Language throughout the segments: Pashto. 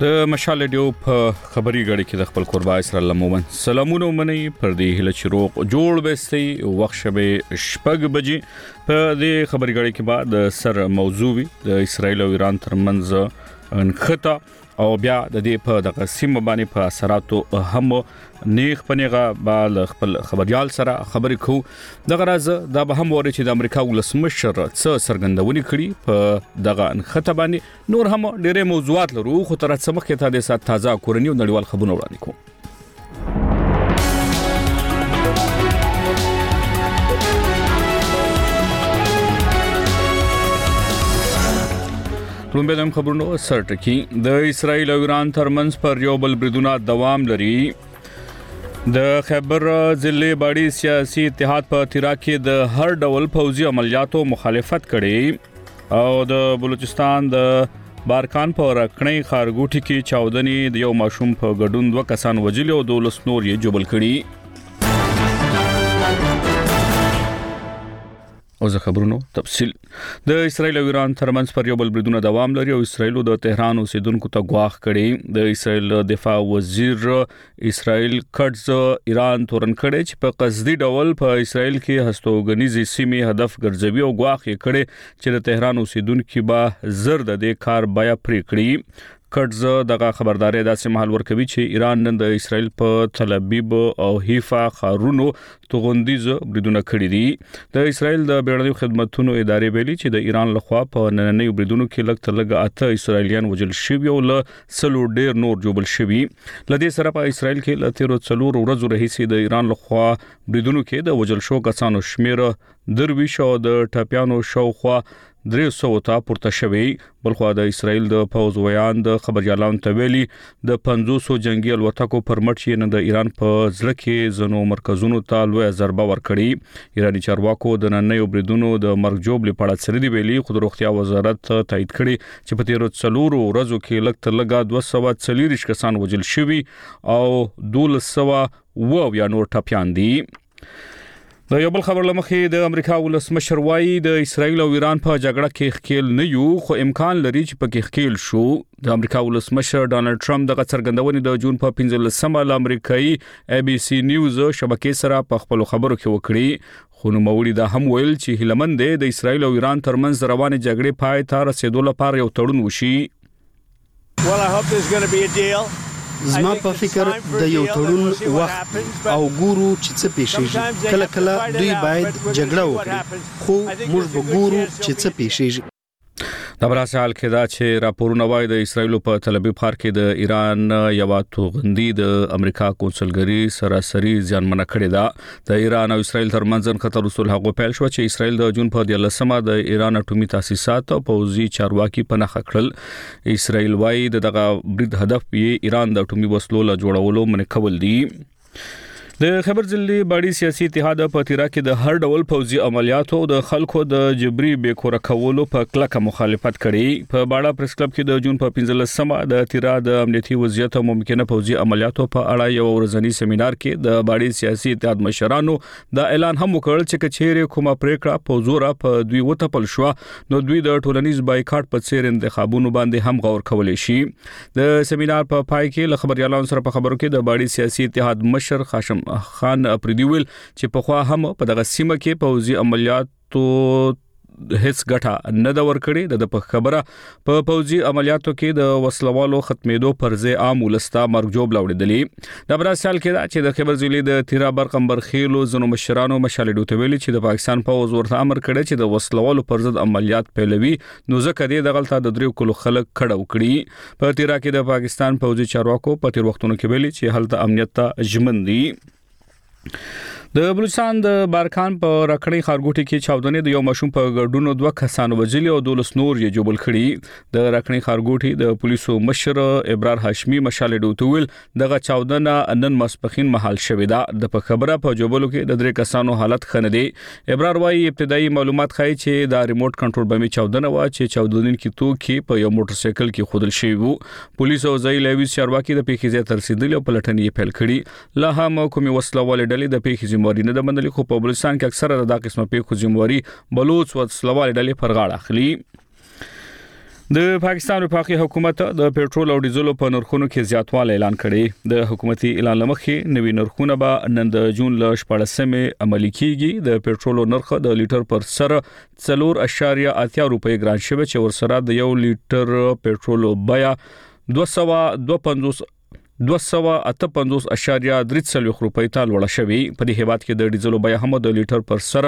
د مشال ډیو په خبري غړي کې د خپل قربا اسرائیل مومن سلامونه مني پر دې هله چروق جوړ بستي وخت شبه شپږ بجې په دې خبري غړي کې بعد سر موضوع د اسرائیل او ایران ترمنځ انخطا او بیا د دې په دغه سیمه باندې په اثراتو هم نیغ پنیغه بال خپل خبريال سره خبرې کو دغه راز دا به هم وره چې د امریکا ولسمشر څه سرګندونی کړي په دغه انخطا باندې نور هم ډېرې موضوعات لرو خو تر څه مخکې ته د سات تازه کورنی او نړیوال خبرونه وړاندې کوم. لومبه د خبرونو سرټکی د اسرائیل او ایران ترمنځ پر یو بل بریدونه دوام لري. د خیبر ضلع باډي سیاسي اتحاد په تیرا کې د هر ډول فوجي عملیاتو مخالفت کړي او د بلوچستان د بارکان په رکنۍ خارګوټي کې چاودني د یو ماشوم په ګډون 2 کسان وجلي او 12 نور یې جوبل کړي. او زه خبرونو تفصیل د اسرائیل او ایران ترمنځ پر یو بل بریدونه دوام لري او اسرائیل د تهران اوسیدونکو ته غواخ کړي. د اسرائیل دفاع وزیر اسرائیل کټز ایران تورن کړي چې په قصدي ډول په اسرائیل کې هستوګنیزي سیمې هدف ګرځوي او غواخ یې کړي چې د تهران اوسیدونکو به زر د دې کار بیا پرې کړي. کټز دغه خبرداري داسې محل ورکوي چې ایران نن د اسرائیل په تل ابیب او حیفا خارونو توغندیز بریدونه کړی دي. د اسرائیل د بیړنیو خدماتو ادارې ویلي چې د ایران لخوا په نننیو بریدونو کې لږ تر لږه 8 اسرائیلیان وژل شوي او له سلو ډیر نور جوبل شوي. لدې سره په اسرائیل کې ل 13 ورځو راهیسې د ایران لخوا بریدونو کې د وژل شو کسانو شمیر درویش او د ټاپیانو شاوخوا 300 ته پورته شوی. بلخوا د اسرائیل د فوز ویان د خبريالانو ته ویلي د 500 جنگي الوتکو پرمټ یې نه د ایران په ځل کې زنو مرکزونو ته لوی ضربه ورکړي. ایرانی چارواکو د نننیو بریدونو د مرګ جوړ لپاره سره دی ویلي خو د روغتیا وزارت تایید کړي چې په 13 ورځو کې لږ تر لږه 240 کسان وژل شوي او 1200 یا نور ټاپیان دي. د یو بل خبر لمخې د امریکا ولسمشر وايي د اسرائیل او ایران په جګړه کې ښکیل نه یو خو امکان لري چې پکې ښکیل شو. د امریکا ولسمشر ډانلډ ټرمپ د څرګندونې د جون په 15 ل امریکایي ABC نیوز شبکې سره په خپل خبرو کې وکړي. خو نو مولي دا هم ویل چې هلمند د اسرائیل او ایران ترمنځ روانه جګړې پای ته رسیدو لپاره یو تړون وشي. Well, I hope there's going to be a deal. زما په فکر د یو تړون وخت او ګورو چې څه پیښیږي. کله کله دوی باید جګړه وکړي خو موږ به ګورو چې څه پیښیږي. د براسال کې دا چې راپورونه وایي د اسرائیل په تل ابیب ښار کې د ایران یو توغندي د امریکا کونسلګری سراسري ځانمنه کړې ده. د ایران او اسرائیل ترمنځ خطر رسول هغه پیل شو چې اسرائیل د جون په 13 د ایران اټومي تاسیسات او پوځي چارواکي پناه کړل. اسرائیل وایي دغه برید هدف یې ایران د اټومي وسلو له جوړولو منع کول دي. د خیبر ضلع باډي سیاسي اتحاد په تیرا کې د هر ډول فوجي عملیاتو د خلکو د جبري بیکوره کولو په کلکه مخالفت کړي. په باډا پریس کلب کې د جون په 15 د تیرا د امنیتي وضعیت او ممکنه فوجي عملیاتو په اړه یو ورځنی سیمینار کې د باډي سیاسي اتحاد مشرانو دا اعلان هم وکړ چې کچېره کومه پریکړه په زور په دوی وټپل شو نو دوی د ټولنیز بایکاټ په څیر انتخابونو باندې هم غور کولای شي. د سیمینار په پای کې خبريالانو سره په خبرو کې د باډي سیاسي اتحاد مشر خاشم خان پردیول چې په خوا هم په دغه سیمه کې پوځي عملیاتو هیڅ ګټه نه دا ورکړي. د خبره په پوځي عملیاتو کې د وسلوالو ختمېدو پر ځای عام ولستا مرګ جوړ لاوړېدلی. د براسال کې دا چې د خیبر ضلع د تیرا برقمبر خېلو زنو مشرانو مشالې ډوته ویلي چې د پاکستان پوځ ورته امر کړی چې د وسلوالو پر ضد عملیات پیلوي نو ځکه دې دغلطه د 3 کلو خلک کډه وکړي. په تیرا کې د پاکستان پوځي چارواکو په تیر وختونو کې ویلي چې هلته امنیت ته ژمن دي. د بلوچستان د بارکان په رکنۍ خارګوټي کې چاودنې د یو ماشوم په ګډون 2 کسان وژلي او 12 نور یې جوبل کړي. د رکنۍ خارګوټي د پولیسو مشر ابرار هاشمي مشال ډوتویل دغه چاودنه نن ماسپخین محل شوې ده. د خبره په جوبلو کې د 3 کسانو حالت خنه دي. ابرار وايي ابتدایي معلومات ښایي چې د ریموټ کنټرول بمي چاودنه وا چې چاودونکو توکي په یو موټر سایکل کې خودل شوی وو. پولیس او ځای لوي چارواکي د پیښې ځای تر رسیدل او پلټنې پیل کړي. لا هم کومي وسلوال ډلې د پیښې ذمہواری نه د منلي خو په بلوچستان کې اکثره د قسمه پیښو ذمہواری بلوچ وسلوال ډلې پر غاړه اخلي. د پاکستان وفاقي حکومت د پېټرول او ډیزل په نرخونو کې زیاتوالی اعلان کړی. د حکومتي اعلان لمخې نوي نرخونه به نن د جون ل 14مې عملي کیږي. د پېټرول نرخ د لیټر پر سر 4.80 روپۍ ګران شوی چې ورسره د 1 لیټر پېټرول بیه 258.3 روپۍ ته لوړه شوې. په دې هیواد کې د ډیزل بیه هم د لیټر پر سر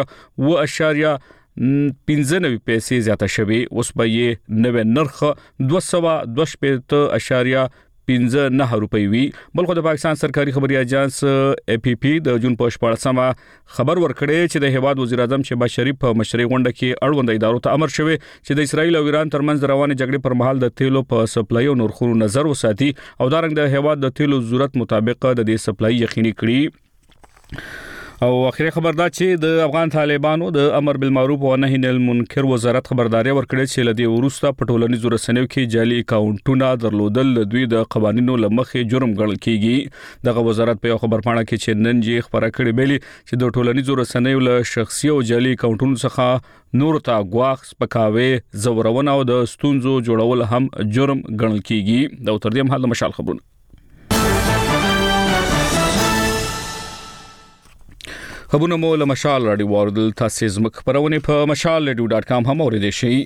95 پیسې زیاته شوې. اوس به یې نوې نرخ 262.59 روپۍ وي. بلخو د پاکستان سرکاري خبري اژانس APP د جون په 14مه خبر ورکړی چې د هیواد وزیر اعظم شهباز شریف په مشرۍ غونډه کې اړوند ادارو ته امر شوی چې د اسرایل او ایران ترمنځ روانې جګړې پر مهال د تیلو په سپلای او نرخونو نظر وساتي او دارنګ د هیواد د تیلو ضرورت مطابق د دې سپلای یقیني کړي. او اخیری خبر دا چې د افغان طالبانو د امر بالمعروف او نهی عن المنکر وزارت خبرداري ورکړې چې لدی وروسته په ټولنیزو رسنیو کې جعلي اکاونټونه درلودل دوی د قوانینو لمخې جرم ګڼل کیږي. دغه وزارت په خبرپاڼه کې چې نن یې خبره کړې بیلی چې د ټولنیزو رسنیو له شخصي او جعلي اکاونټونو څخه نور ته غواخ سپکاوي زورونه او د ستونزو جوړول هم جرم ګڼل کیږي. دا تر دې مهال مشال خبرونه خبرونه مو له مشال رادیو واردل تاسو زموږ خبرونه په mashalradio.com هم اوریدئ شئ.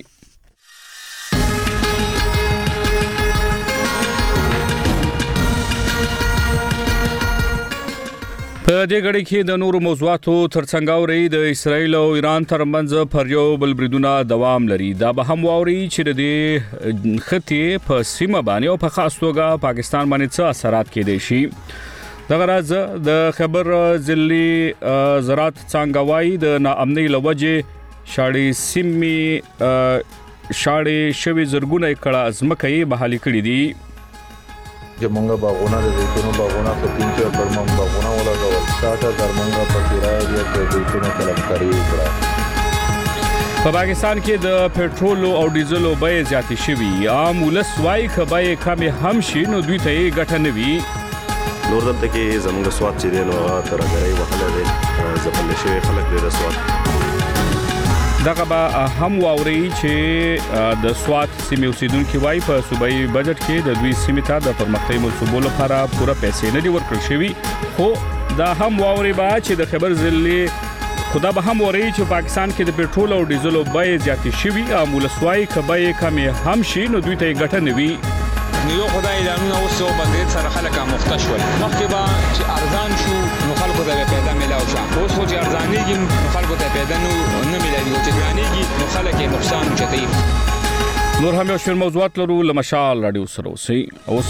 په دې غړي کې د نورو موضوعاتو ترڅنګ اوري د اسرایل او ایران ترمنځ پر یو بل بریدونه دوام لري. دا به هم واوري چې د خطي په سیمه باندې او په خاص توګه پاکستان باندې څه اثرات کېدي شي. دغه راز د خبر ضلعي زراعت څنګهوي د ناامنۍ لوجه شاړې سیمې شاړې شوي زرګونه کړه ازمکه یې بحالي کړې دي. جمونګه باغونه د زیتونو باغونه په 3-4 برمم باغونه ولګول 60,000 مونږه په کرایه د زیتونو کلمکاري وکړه. په پاکستان کې د پېټرول او ډیزل بیې زیاتې شوي. عام ولس وايي کبه کم هم شي نو دوی ته ګټه نه وي. نور دلته کې زموږ سواد چې دی نو ترګړی وهله دی ځپل شوی خلک دی د سواد. دغه به هم واوري چې د سواد سیمې اوسیدونکو وايي په صوبایي بجټ کې د دوی سیمې ته د پرمختګ منصوبو لپاره پوره پیسې نه دي ورکړل شوی. خو دا هم واوري به چې د خبر ضلع خدا به هم وری چې پاکستان کې د پېټرول او ډیزل بیې زیاتې شوي. مولسوای کبه کم هم شي نو دوی ته ګټه نه وي. یو خدای اعلانونه اوسو بغیر سره خلک مختشول مخکې به چې ارزان شو نو خلکو ته پیدا ملاو شو. اوس خو چې ارزانېږي نو خلکو ته پیدا نه ملاوي او چې ګرانېږي نو خلک یې نقصان چتای. نور هم یو شمېر موضوعات لرو له مشال رادیو سره اوسئ. اوس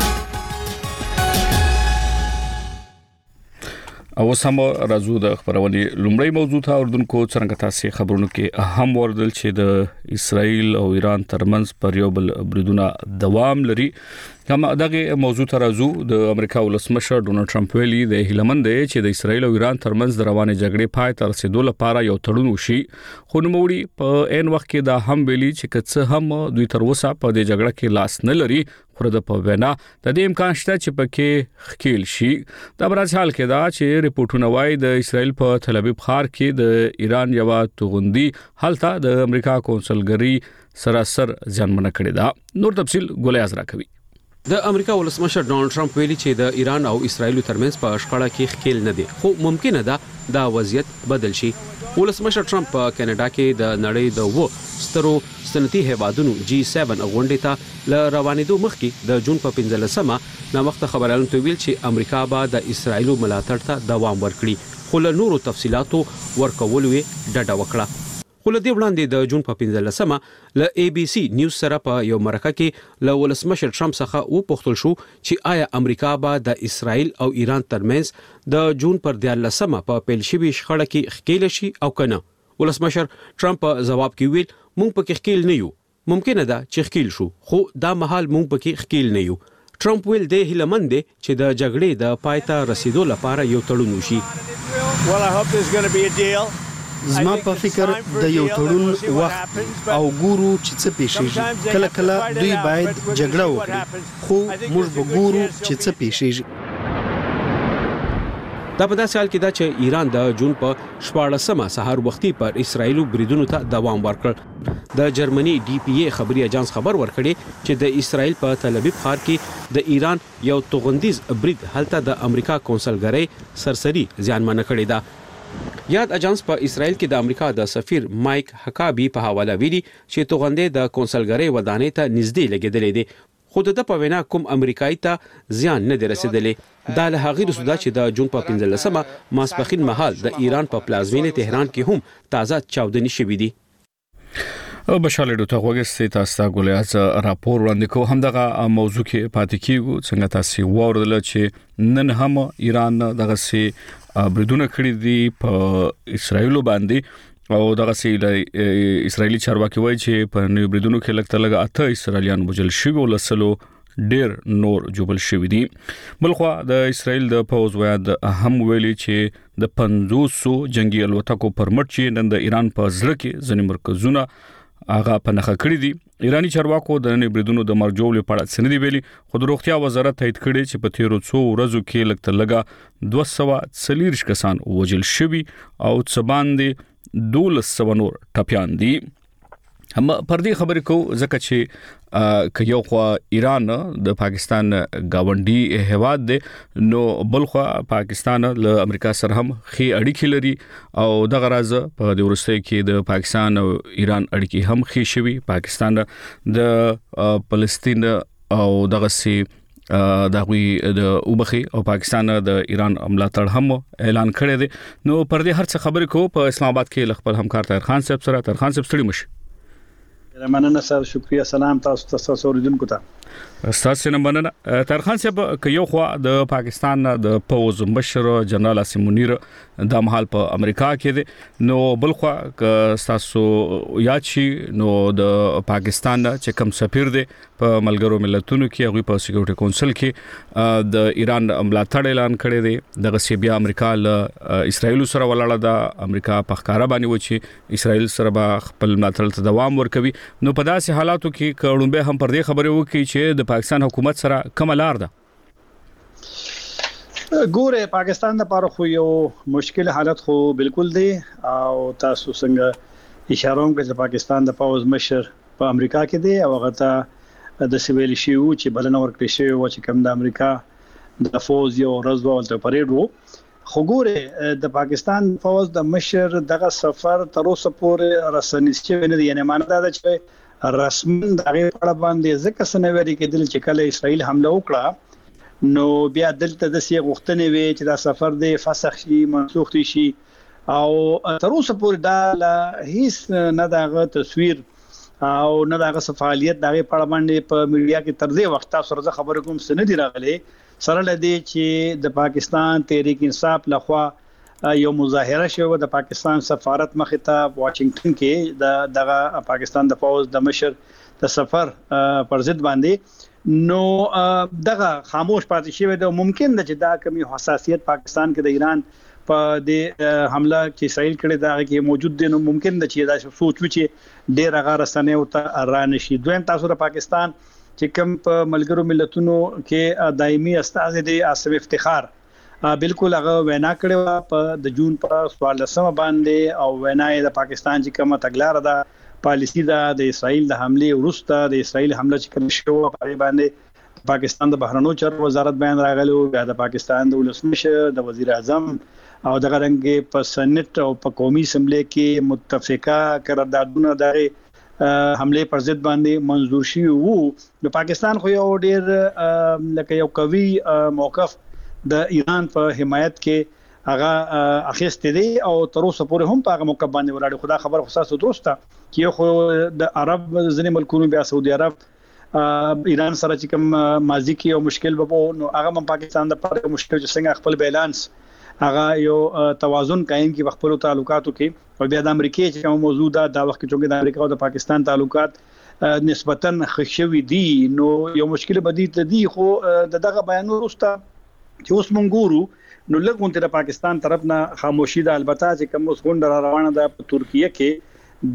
هم راځو د خبرونې لومړی موضوع ته اردوونکو څنګه تاسو خبرونو کې اهم وردل چې د اسرایل او ایران ترمنځ پر یو بل بریدونه دوام لري. هم دغه موضوع ته راځو. د امریکا ولسمشر ډونالد ټرمپ ویلي د هیلمند دی چې د اسرایل او ایران ترمنځ د روانې جګړې پای ته رسیدو لپاره یو تړون وشي. خو نوموړي په عین وخت کې دا هم ویلي چې کڅ هم دوی تر اوسه په دې جګړه کې لاس نه لري. خو د په وینا د دې امکان شته چې پکې خکیل شي. دا برعکس حال کې دا چې ریپورتونه وايي د اسرایل په تل ابیب ښار کې د ایران یو توغندي هلته د امریکا کونسلګری سراسر ځانمنه کړې ده. نور تفصيل ګولې ازرا کوي. د امریکا ولسمشر ډونالد ټرمپ ویلي چې د ایران او اسرایل ترمنځ په شخړه کې خکیل نه دي. خو ممکن ده دا وضعیت بدل شي. ولسمشر ټرمپ په کینیډا کې د نړۍ د سترو صنعتي هیوادونو G7 غونډې ته ل روانېدو مخکې د جون په 15مه نامخته خبرونه ویل چې امریکا به د اسرایل ملاتړ ته دوام ورکړي. خو له نورو تفصيلاتو ورکول وی ډډه وکړه. خو له دې وړاندې د جون په 15مه ل ABC نیوز سره په یو مرکه کې ل ولسمشر ټرمپ څخه وپوښتل شو چې آیا امریکا به د اسرایل او ایران ترمنځ د جون پر 14مه په پیل شوی شخړه کې خکیل شي او کنه. ولسمشر ټرمپ جواب کې ویل مونږ پکې خکیل نه یو. ممکن ده چې خکیل شو خو دا مهال مونږ پکې خکیل نه یو. ټرمپ ویل د هیلمند چې د جګړې د پای ته رسیدو لپاره یو تړون وشي. زما په فکر د یو تړون وخت او ګورو چې څه پیښیږي. کله کله دوی باید جګړه وکړي خو موږ به ګورو چې څه پیښیږي. دا په داسې حال کې دا چې ایران د جون په 14مه سهار وختي پر اسرایلو بریدونو ته دوام ورکړ د جرمني ډي پی ای خبري اژانس خبر ورکړي چې د اسرایل په تل ابیب ښار کې د ایران یو توغندیز برید هلته د امریکا کونسلګرۍ سرسري زیانمن کړی دا یاد اژانس په اسرایل کې د امریکا د سفیر مایک حکابي په حواله ویلي چې توغندې د کونسلګرۍ ودانۍ ته نږدې لګیدلې دي خو د په وینا کوم امریکایي ته زیان نه دی رسیدلی دا له هغې وروسته ده چې د جون په 15مه ماسپښین مهال د ایران په پلازمینې تهران کې هم تازه چاودنې شوې دي. بشاله ته وګورئ تاسو ته ګولایز راپور وړاندې کوم همدغه موضوع کې پاتې کیږو څنګه تاسو ووردل چې نن هم ایران دغه سي بریدونه کړی دي په اسرایل باندې او دغه سي اسرایلی چارواکي وایي چې په نوو بریدونو کې لکه 8 اسرایلیان وژل شوي او لسلو ډیر نور جوبل شوي دي. بلخو د اسرایل د پوز ویاد هم ویلي چې د 500 جنگي الوتکو پرمټ چې نن د ایران په ځل کې ځنې مرکزونه هغه په نخښه کړی دي. ایرانی چارواکو د نوو بریدونو د مرجو لپاره سندې ویلي خو د روغتیا وزارت تایید کړي چې په تیرو 2 ورځو کې لکه 240 کسان وژل شوي او څه باندې 1200 نور ټپيان دي. هم پر دې خبرې کو ځکه چې یو خو ایران د پاکستان گاونډي هیواد دی نو بل خو پاکستان له امریکا سره هم خي اړیکې لري او د غراز په د ورسته کې د پاکستان او ایران اړیکې هم خي شوي. پاکستان د فلسطین او دغه سي دغوی د وبخي او پاکستان د ایران ملاتړ هم اعلان کړی دی. نو پر دې هر څه خبرې کو په اسلام آباد کې خپل همکار طاهر خان صاحب سره. طاهر خان صاحب ستړي مشه. مننه سره شکریا سلام تاسو اوریدونکو ته. تاسو نه مننه. طاهر خان صاحب که یو خو د پاکستان د پوز مشر جنرال اسم منیر د مهال په امریکا کې دی نو بل خو تاسو یاد شي نو د پاکستان چې کوم سفیر دی په ملګرو ملتونو کې هغه په سکیورټي کونسل کې د ایران ملاتړ اعلان کړی دی. دغه سی بیا امریکا له اسرایل سره ولاړه ده. امریکا په ښکارا باندې و چې اسرایل سره به خپل ملاتړ ته دوام ورکوي. نو په داسې حالاتو کې کړهمبه هم پر دې خبرې وکړي چې د پاکستان حکومت سره کوم لار ده. ګوره پاکستان لپاره خو یو مشکل حالت خو بالکل دی او تاسو څنګه اشاره کوم چې پاکستان د پوز مشر په امریکا کې دی او هغه ته د سیویل شیو چې بلنه ورکړی شوی و چې کوم د امریکا د فوز یو ورځ ولته پریډ وو. خو ګوره د پاکستان فوز د مشر دغه سفر تر اوسه پورې رسنیز چې نه دی یعنی معنی دا ده چې رسمن دغه په باندې ځکه سنوي کېدل چې کله اسرائیل حمله وکړه نو بیا دلته د سی غوښتنې وی چې دا سفر دی فسخ شي منسوخ شي او تر اوسه پورې دا هیڅ نه دغه تصویر او نه دغه فعالیت دغه په باندې په میډیا کې تر دې وخت سره خبرې کوم سن دي راغلي سره لدی چې د پاکستان تحریک انصاف لخوا یو مظاهره شوه د پاکستان سفارت مخې ته واشنگټن کې دغه پاکستان د فوز د مشر د سفر پر ضد باندې نو دغه خاموش پاتې شوی د ممکن ده چې دا کمی حساسیت پاکستان کې د ایران په د حمله چې اسرائیل کړي دا کې موجود دي نو ممکن ده چې دا سوچ چې ډیر غاره سنې او ته رانه شي. دویم تاسو د پاکستان چې کوم په ملګرو ملتونو کې دایمي استاذ دی آصف افتخار بالکل هغه وینا کړې په د جون په 14 باندې او وینا د پاکستان چې کومه تګلار ده پالیسی دا د اسرائیل د حمله وروسته د اسرائیل حمله چې کوم شو په باندې پاکستان د بهرنیو چارو وزارت بیان راغلی او د پاکستان د ولسمشر د وزیر اعظم او د غرنګ په سنټ او په قومي اسمبلی کې متفقه قراردادونه د حمله پر ضد باندې منظور شي وو. د پاکستان خو یو ډیر لکه یو قوي موقف د ایران په حمایت کې هغه اخیسته دي او تر اوسه پورې هم په هغه موقف باندې ولاړ. خدا خبر خصاص درسته چې خو د عرب ځینې ملکونو بیا سعودي عرب ایران سره چې کوم ماضي کې یو مشکل وبو نو هغه هم پاکستان د لپاره مشکل چې څنګه خپل بیلانس هغه یو توازن قائم کې خپل تعلقاتو کې او بیا د امریکای چې کوم موضوع دا وخت کې د امریکا او د پاکستان تعلقات نسبتاً خښوي دي نو یو مشکل بدیل دي. خو دغه بیان وروسته چې اوس مونږ ګورو نو لږ د پاکستان طرف نه خاموشي ده. البته چې کوم اوس غونډه روانه ده په ترکیه کې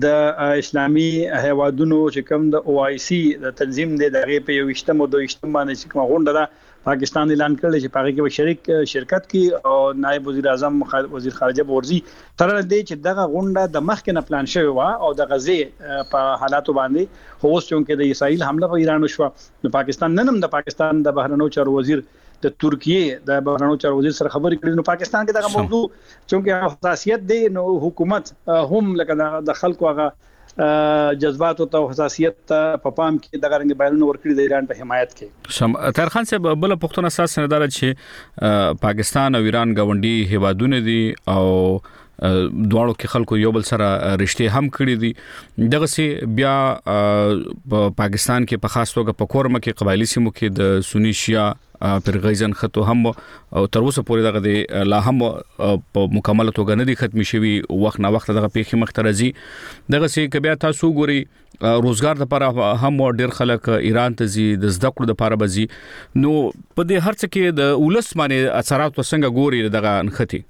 د اسلامي هیوادونو چې کوم د او آی سی د تنظیم د دغه په 22 باندې چې کوم غونډه ده پاکستان اعلان کړل چې پاره کې شرکت کی او نائب وزیر اعظم وزیر خارجه بورزي تر دې چې دغه غونډه د مخکنه پلان شوی و او د غزې په حالاتو باندې خو اوس چې د اسرائیل حمله په ایران وشو نو پاکستان نن هم د پاکستان د بهرنیو چارو وزیر د ترکیه د بهرنیو چارو وزیر سره خبرې کړې نو پاکستان کې دغه موضوع چې حساسیت دی نو حکومت هم لکه د خلکو هغه جذبات او حساسیت په پام کې دغه رنګ بیانونه ورکړي د ایران په حمایت کې طاهر خان صاحب بل پښتون اساس سندار چې پاکستان او ایران غونډي هیوادونه دي او دواړو کې خلکو یو بل سره رشتې هم کړې دي دغه سي بیا په پاکستان کې په خاص توګه په کورمه کې قبایلی سیمو کې د سنی شیا پرغیزن خطو هم او تر اوسه پورې دغه د لا هم په مکمل توګه نه دي ختمي شوی وخت نه وخت دغه پیخي مخترزي دغه سي کبیا تاسو ګوري روزګار لپاره هم ډیر خلک ایران ته زی د زده کړو لپاره بزي نو په دې هرڅ کې د ولس باندې اثرات څنګه ګوري دغه انختی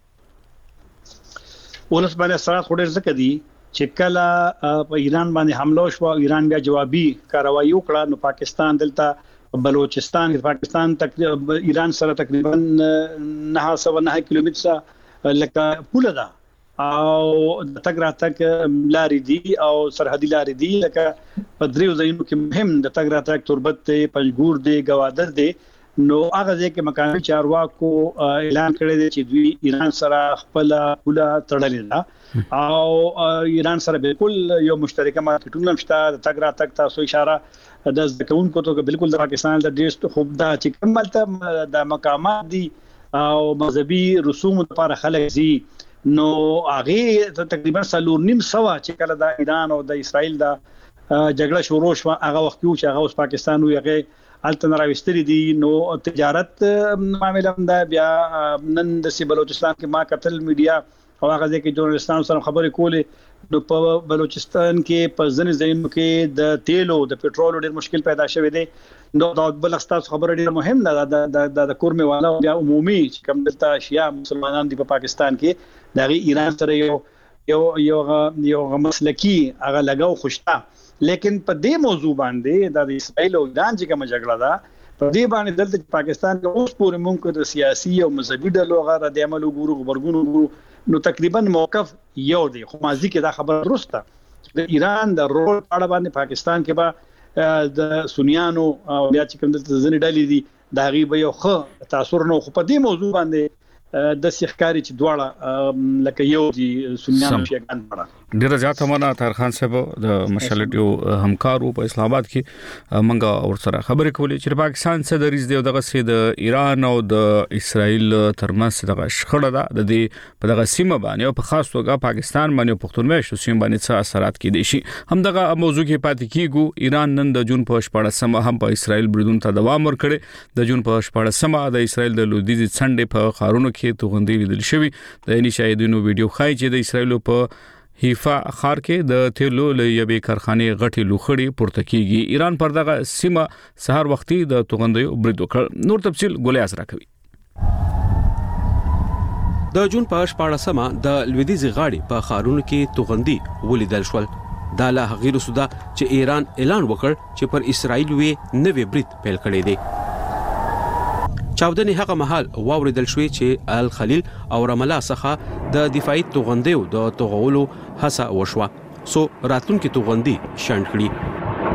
ولس باندې اثرات خوري ځکه دي چې کله په ایران باندې حمله شو ایران بیا جوابي کاروایی وکړه نو پاکستان دلته بلوچستان پاکستان تقریبا ایران سره تقریبا 909 کیلومتره لکه پوله ده او د تګ راتګ لارې دي او سرحدي لارې دي لکه په دریو ځایونو کې مهم د تګ راتګ تربت ته پنځګور دی گوادر دی نو هغه ځکه مقامي چارواکو اعلان کړی دی چې دوی ایران سره خپل پوله تړلې ده او ایران سره بالکل یو مشترکه مارکیټونه مشته د تګ راتګ تاسو اشاره د ځکهونکو ته بالکل د پاکستان د ډیرست خوب دا چې کومه د مقامات دي او مذهبي رسوم لپاره خلک زی نو هغه تقریبا 3.5 چې کله د ایران او د اسرائیل د جګړه شروع شو هغه وخت چې هغه اوس پاکستان وي هغه الته راوستري دي نو تجارت معاملې دا بیا نن د بلوچستان کې ما قتل میډیا او هغه ځکه جورنالستانو سره خبرې کولې نو په بلوچستان کې په ځنې ځایونو کې د تیلو د پېټرولو ډېر مشکل پیدا شوی دی نو دا بل ستاسو خبره ډېره مهم ده د کورمه والا بیا عمومي چې کوم دلته شیا مسلمانان دي په پاکستان کې دغه ایران سره یو مسلکی هغه لګاو خوشتا لیکن په دې موضوع باندې د اسرائیل او ایران چې کوم جګړه ده په دې باندې دلته پاکستان کې اوس پورې ممکن د سیاسي او مذهبي ډلو غره د عمل ګورو خبرګونو نو تقریبا موقف یو دی خو مازی کې دا خبره درسته د ایران د رول اړه باندې پاکستان کې به د سنیانو او بیا چې کوم د ځنې ډلې دي دا غیبه یو ښه تاثیر نو خو په دې موضوع باندې د سیخکاری چې دواړه لکه یو دي سنیانو شیګان پړه ډیر زیات همنا طاهر خان صاحب د مشالټیو همکارو په اسلام آباد کې منګه اور سره خبرې کولې چې پاکستان سره د ریس دی دغه سي د ایران او د اسرائیل ترمنځ دغه شخړه ده د دې په دغه سیمه باندې او په خاص توګه پاکستان باندې پښتونخوا شو سیمه باندې څه اثرات کې دي شي هم دغه موضوع کې پاتې کیږي ایران نن د جون په 14 هم په اسرائیل بریدون ته دوام ورکړي د جون په 14 د اسرائیل د لویدیځ څنډې په خارونو کې توغندې لیدل شوی د اني شاهدونو ویډیو خای چې د اسرائیل په حیفا خار کې د تیلو لویې کارخانه غټي لوخړي پورته کیږي ایران پر دغه سیمه سحر وختي د توغندې برید وکړ نور تفصيل ګولې اسرا کوي د جون په 14 د لویدیځ غاړي په خارونو کې توغندې ولیدل شول دا له غیر سودا چې ایران اعلان وکړ چې پر اسرائیل وی نوې برید پیل کړی دی چاودنې هغه محل واوریدل شوې چې الخلیل او رمله څخه د دفاعي توغندیو د توغولو هڅه وشوه سو راتلونکي توغندي شاند کړي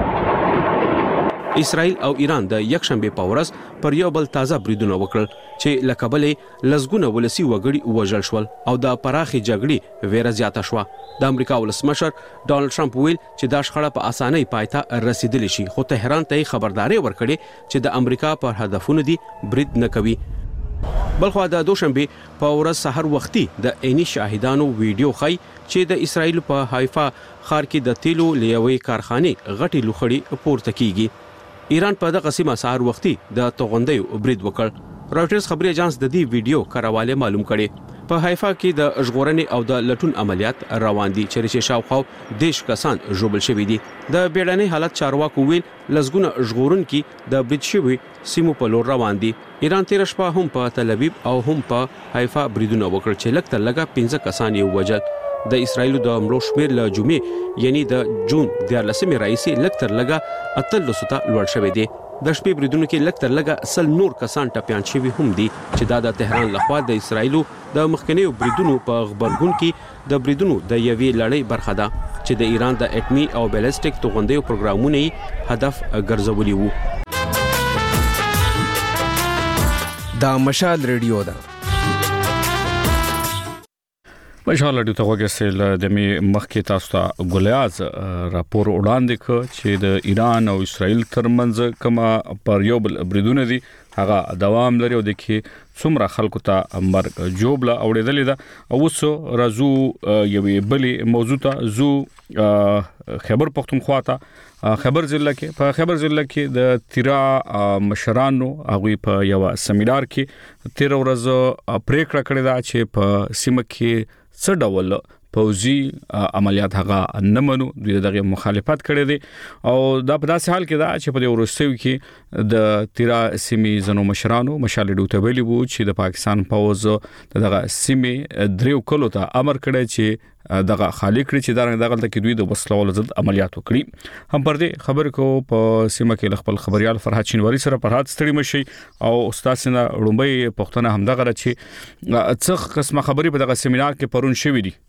اسرائیل او ایران د یکشنبه په ورځ پر یو بل تازه بریدونه وکړل چې لکبلې لزګونه ولسی وګړي وژل شول او د پراخي جګړې ویره زیاته شوه د امریکا ولسمشر ډونالد ټرمپ ویل چې دا شخړه په اسانۍ پایته رسیدلی شي خو تهران ته خبرداري ورکړي چې د امریکا پر هدفونو دي برید نه کوي بلخو د دوشنبه په ورځ سحر وختي د عیني شاهدانو ویډیو خای چې د اسرائیل په حیفا خار کې د تیلو لیوي کارخانه غټي لوخړي پورته کیږي ایران په دغه سیمه سحر وختي د توغندې برید وکړ راوټرز خبري اژانس د دې ویډیو کارواله معلوم کړي په حیفا کې د ژغورنې او د لټون عملیات روان دي چې شاوخوا دیش کسان ژوبل شوی دي د بیړنۍ حالت چارواکو ویل لزګونه ژغورونکي د برید شوی سیمو په لور روان دي ایران تیر شپه هم په تل ابیب او هم په حیفا بریدونه وکړ چې لکه لګه 15 کسان یې وژل د اسرایل د امرو شمیر له جمعې یعنی د جون د 14 رئیسي لکتر لګه اتل لستا لوړ شوی دی د شپې بریدونو کې لږ تر لږه سل نور کسان ټپيان شوي هم دي چې دا د تهران لخوا د اسرایلو د مخکنیو بریدونو په خبرګون کې د بریدونو د یوې لړۍ برخه ده چې د ایران د اټمي او بیلسټیک توغندیو پروګرامونه هدف ګرځولي وو. دا مشال ریډیو ده. مشال ریډیو ته وګورئ د می مخکې تاسو ته ګولیاز راپور وړاندې کړ چې د ایران او اسرائیل ترمنځ کومه پر یو بل بریدونه دي هغه دوام لري او د کې څومره خلکو ته مرګ جوړه اوریدلې ده. اوس راځو یوې بلې موضوع ته زو خیبر پختونخوا ته خیبر ضلع کې د تیرا مشرانو هغه په یو سیمینار کې 13 ورځې پریکړه کړې ده چې په سیمه کې څه ډول پوزي عملیات هغه نه منو دوی دغه مخالفت کړي دي او دا په داسې حال کې دا چې په ورستیو کې د تیرا سیمې زنو مشرانو مشال ډوته ویلي وو چې د پاکستان پوز دغه سیمې دریو کلو ته امر کړی چې دغه خالق کړي چې دغه کې دوی د وسلوال ضد عملیات وکړي. هم پر دې خبر کو په سیمه کې خپل خبريال فرحات شینواری سره فرحات ستړي مشي او استاد سینا رومبي پښتنه هم دغه چې څه قسمه خبري په دغه سیمینار کې پرون شوې دي.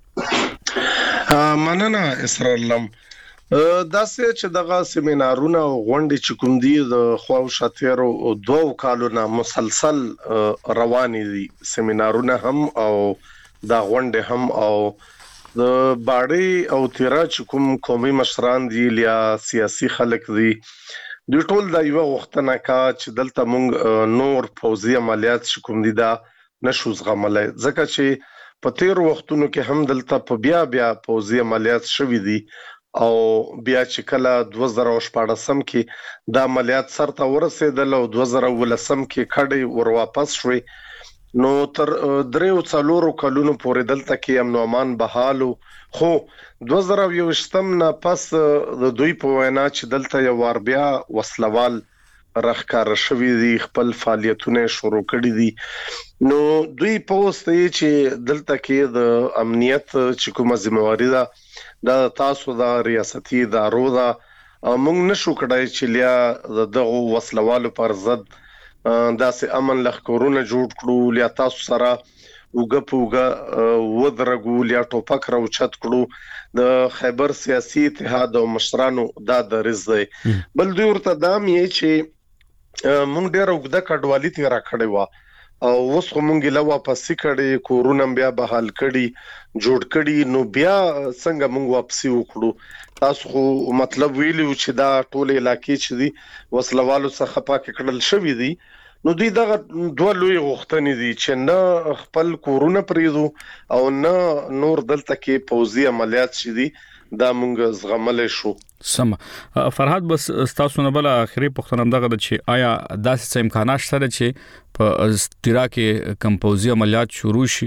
مننه اسرائیلم دا چې دغه سیمینارونه غونډې چې کوم دي د خواو شاتیرو 2 کالونه مسلسل روان دي سیمینارونه هم او دا غونډې هم او د باړې او تیرا چې کوم قومي مشران دي یا سیاسي خلک دي دوی ټول دا یو وختنه کا چې دلته مونږ نور فوزي عملیات چې کوم دي دا نشو زغملای ځکه چې په تیر وختونو کې هم دلته په بیا فوزي عملیات شوې دي او بیا چې کله 2014 کې دا عملیات سرته ورسېدل او 2019 کې کډي ور واپس شوي نو تر 3 کلونو پورې دلته کې امن او امان بحالو خو 2020 نه پس د دوی په وینا چې دلته یو ور بیا وسلوال راخکار شوی دي خپل فعالیتونه شروع کړي دي نو دوی پوسټ چې دلته کې د امنیت چې کومه ذمہواری ده د تاسو د ریاستي ادارو ده موږ نشو کړای چې لیا دغه وسلوالو پر ضد داسې امن لخرونه جوړ کړو لیا تاسو سره وګپوګه ودرګو لیا ټوپک راوچت کړو د خیبر سیاسي اتحاد او مشرانو دا درز دی بل دوی ورته دام یې چې مونږ ډېر وګدا کډوالي تیر کړی و او اوس مونږ له واپس کړي کورونه بیا بحال کړي جوړ کړي نو بیا څنګه مونږ واپس وکړو تاسو خو مطلب ویلو چې دا ټول علاقې چې دي وسلوالو څخه پاک کړل شوې دي نو دوی دغه دوه لوی غوښتنې دي چې نه خپل کورونه پریزو او نه نور دلته کې پوزي عملیات شې دي دا مونږ زغمل شو. سم فرحات بس تاسو نه بل اخري پښتنه دغه چې آیا داسې امکانات شته چې په تیرا کې کمپوزي عملیات شروع شي؟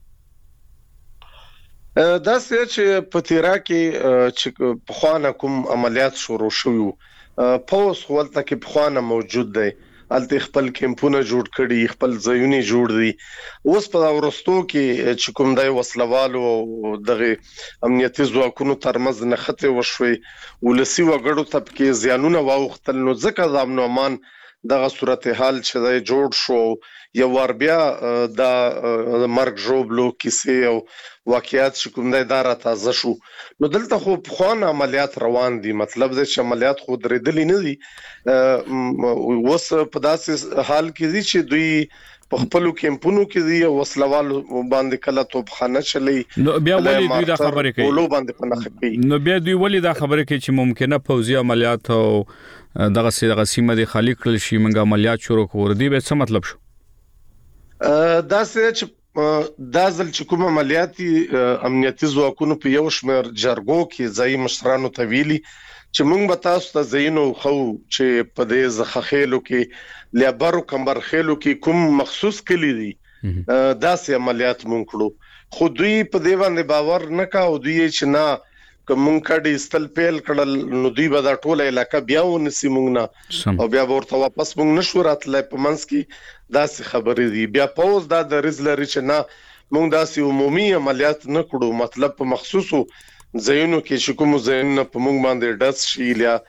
دا چې په تیرا کې چې په خوانه کوم عملیات شروع شوی پوس ولته کې په خوانه موجود دی الته خپل کمپونه جوړ کړي خپل ځایونه جوړ دي اوس په ورستو کې چې کوم دای وسلوالو دغه امنیتي ځواکونو ترمنځ نخته وشوي ولسی وګړو طبقه زیانونه واوختل نو ځکه د امن او امان دغه صورتحال چې دا جوړ شو یو ور بیا د مرګ جوړبلو کیسه او واقعیت چې کوم دا را تازه شو نو دلته خو خوان عملیات روان دي مطلب د عملیات خو درېدلې نه دي وس په داسې حال کې دي چې دوی په خپل کمپونو کې دي وسلوال باندې کله توپخانه چلی نو بیا ولې دوی دا خبره کوي ولو باندې پنه کوي نو بیا دوی ولې دا خبره کوي چې ممکنه فوزي عملیات او دغه سیمه د خالق کړل شي منګه عملیات شروع کور دي به څه مطلب شو دا چې دا ځل چې کوم عملیاتي امنیتي ځواکونو په یو شمېر جرګو کې ځای مشرانو ته ویلي چې موږ به تاسو ته زینو خو چې په دې زخخېلو کې لیبرو کمبر خېلو کې کوم مخصوص کلی دي داسې عملیات مونږ کړو خو دوی په دې باندې باور نه کاوه دوی چې نه کوم کډي استل پیل کړل نو دوی به دا ټوله علاقہ بیا ونسی مونږ نه او بیا ورته واپس مونږ نشو راتلای په منځ کې داسې خبرې دي بیا پوز دا د رزلري چې نه مونږ داسې عمومي عملیات نه کړو مطلب په مخصوصو ځایونو کې چې کوم ځایونه په مونږ باندې ډس شي یا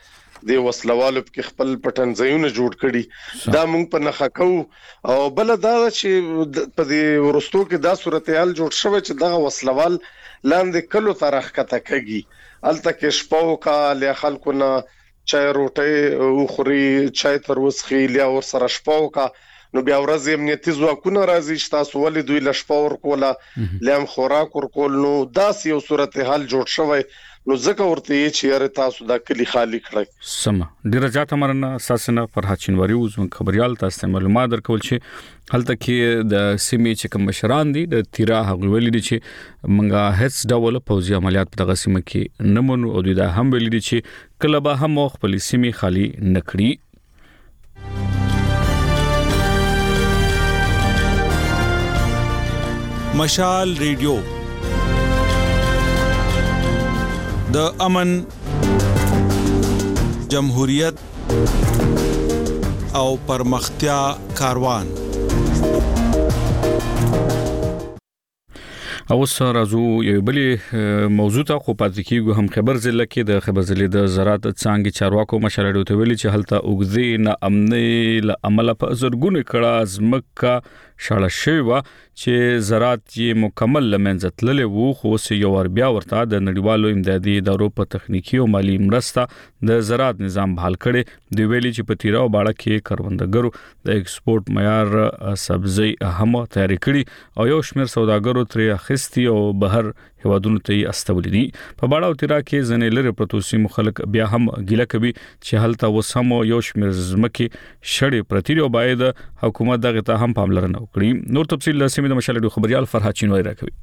د وسلوالو په خپل پټنځایونه جوړ کړي دا موږ په نخا کو او بل دا چې په دې ورستو کې دا صورتحال جوړ شوی چې دا وسلوال لاندې کلو طرح کته کېږي الته کې شپو کا له خلکو نه چای روټي او خوري چای تر وسخي لیا ور سره شپو کا نو بیا ورځ امنیتي ځواکونه راځي چې تاسو ولې دوی لشپور کوله لیم خوراک ورکول نو داس یو صورتحال جوړ شوی نو ځکه ورته چې یاره تاسو دا کلی خالی کړئ سم ډیر ځات مرنه اساسنه فرحات چنواری اوس خبريال تاسو معلومات درکول چې هلته کې د سیمې چې کوم مشران دي د تیرا هغه ویلي دي چې منګه هیڅ ډول پوځي عملیات په دغه سیمه کې نمونو او دا هم ویلي دي چې کله به هم خپل سیمې خالی نکړي مشال ریډیو د امن جمهوریت او پرمختیا کاروان او سره راځو یو بلې موضوع ته خو پاتې کیږو هم خبر ضلع کې د خبر ضلع د زراعت څنګه چارواکو مشاله ته ویلي چې هلته اوګزي نه امني ل عمل په زرګونه کړه ازمکه شاړه شوی چې زراعت یې مکمل لمنځه تللی وو خو یو ور بیا ورته د نړیوالو امدادي ادارو په تخنیکی او مالی مرسته د زراعت نظام بحال کړي دی ویلي چې په تیرا او باړه کې کروندګرو د ایکسپورت معیار سبزی هم تیار کړي او یو شمېر سوداګرو ترې اخیستي او بهر هوادونو ته استولې دي په باړه او تیرا کې ځنې لري پروتوسي مخالک بیا هم ګیله کوي چې هلته وسم یو شمېر زمکي شړې پرتی او باید حکومت دغه ته هم پاملرنه وکړي نور تفصیل لاسمه د مشالې خبريال فرحات چنواری راکوي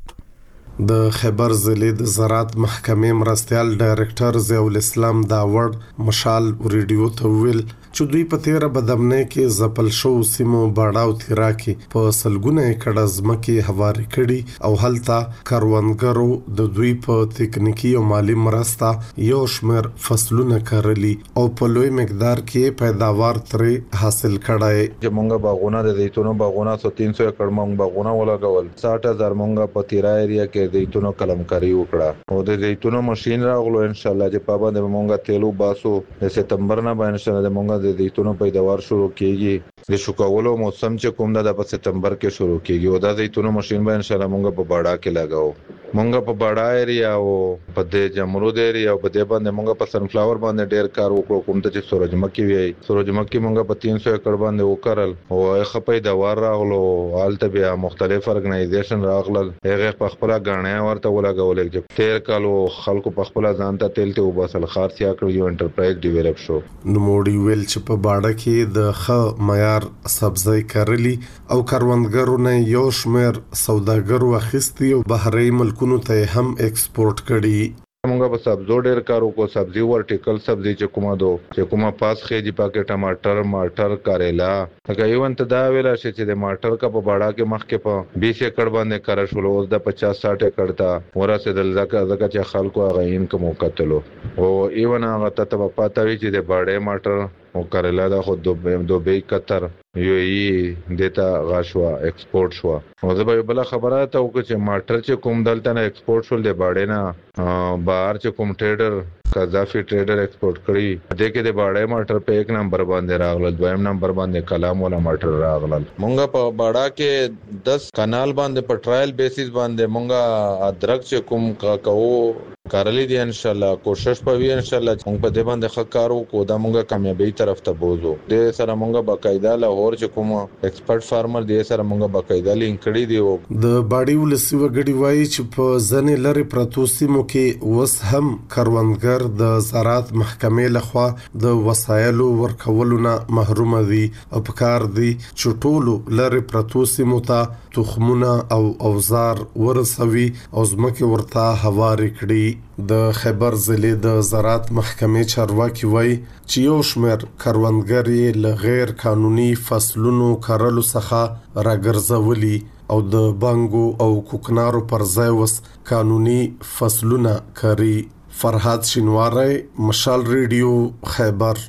د خیبر ضلع د زراعت محکمې مرستيال ډایرکټر ضیاء الاسلام داوړ مشال ریډیو ته ویل چې دوی په تیره بدمنه کې زپل شو سیمو باړاو تیرا کې په سلګونه ایکړ ځمکې هواري کړي او هلته کاروانګرو د دوی په تکنیکی او مالی مرسته یو شمېر فصلونه کرلي او په لوی مقدار کې پیداوار ترې حاصل کړای چې مونږه باغونه د زیتونو باغونه 300 ایکړ مونږ باغونه ولګول 60000 مونږه په تیرا ایریا کې د زیتونو کلمکاری وکړه او د زیتونو ماشين راغلو ان شاء الله چې پابند مونږه تیلو باسو د سپتمبر نه به ان شاء الله مونږه د زیتونو پیداوار شروع کیږي د شوکولو موسم چې کوم د سپتمبر کې شروع کیږي او د زیتونو ماشين به ان شاء الله مونږه په باړه کې لګاو مونږه په باړه ایریا او په د جمرود ایریا او په دې باندې مونږه په سنفلاور باندې ډیر کار وکړو کوم ته چې سورجمکي وی سورجمکي مونږه په 300 ایکړ باندې وکړل او خپې دوار راغلو حالت بیا مختلف ارګنایزیشن راغلل هغه په خپل غاڼه ورته ولګول چې تیر کالو خلکو په خپل ځان ته تیل ته وباسل خارسیا کړ یو انټرپرایز ډیولپ شو نو موډي ویل چې په باړه کې د خ معیار سبزی کرلی او کاروانګرو نه یو شمېر سوداګرو اخیستي او بهري ملکونو ته هم ایکسپورت کړي مونږه په سبزو ډیر کارو کو سبزی ورټیکل سبزی چې کومه پاس خېجی پاکه ټماټر ماټر کاریلا هغه یو انت دا ویلا چې د ماټر کا په باړه کې مخ کې په 20 ایکړ باندې کار شول او د 50-60 ایکړ تا ورسه د زکه چې خلکو هغه انکم وکړلو او ایون هغه ته په پاتې وی چې د باړې ماټر او کاریلا دا خو دوبه قطر یو ای دیتا غاشوا ایکسپورت شو او زه به بل خبره ته وکړم چې ماټر چې کوم دلته نه ایکسپورت شول د باړې نه بهر چې کوم ټریډر قذافي ټریډر ایکسپورت کړی د کې د باړې ماټر په 1 نمبر باندې راغلل دویم نمبر باندې کلام ولا ماټر راغلل مونږه په باړه کې 10 کانال باندې په ټرایل بیسس باندې مونږه ادرک چې کوم کوو کارلی دي ان شاء الله کوشش پوي ان شاء الله مونږ په دې باندې خکارو کو دا مونږه کامیابی طرف ته بوزو د سره مونږه باقاعده لاهور چې کوم ایکسپرت فارمر دي سره مونږه باقاعده لینک کړی دی د باډي ولسی وګړي وایي چې په ځنې لري پروتوسیمو کې وس هم کاروانګر د زراعت محکمې لخوا د وسایلو ورکولو نه محروم دي او په کار دي چې ټولو لري پروتوسیمو ته تخمونه او اوزار ورسوي او ځمکه ورته هواري کړي د خیبر ضلع د زراعت محکمې چارواکي وایي چې یو شمېر کروندګر له غیر قانوني فصلونو کرلو څخه راګرځولي او د بانګو او کوکنارو پر ځای وس قانوني فصلونه کوي فرحات شینواری مشال ریډیو خیبر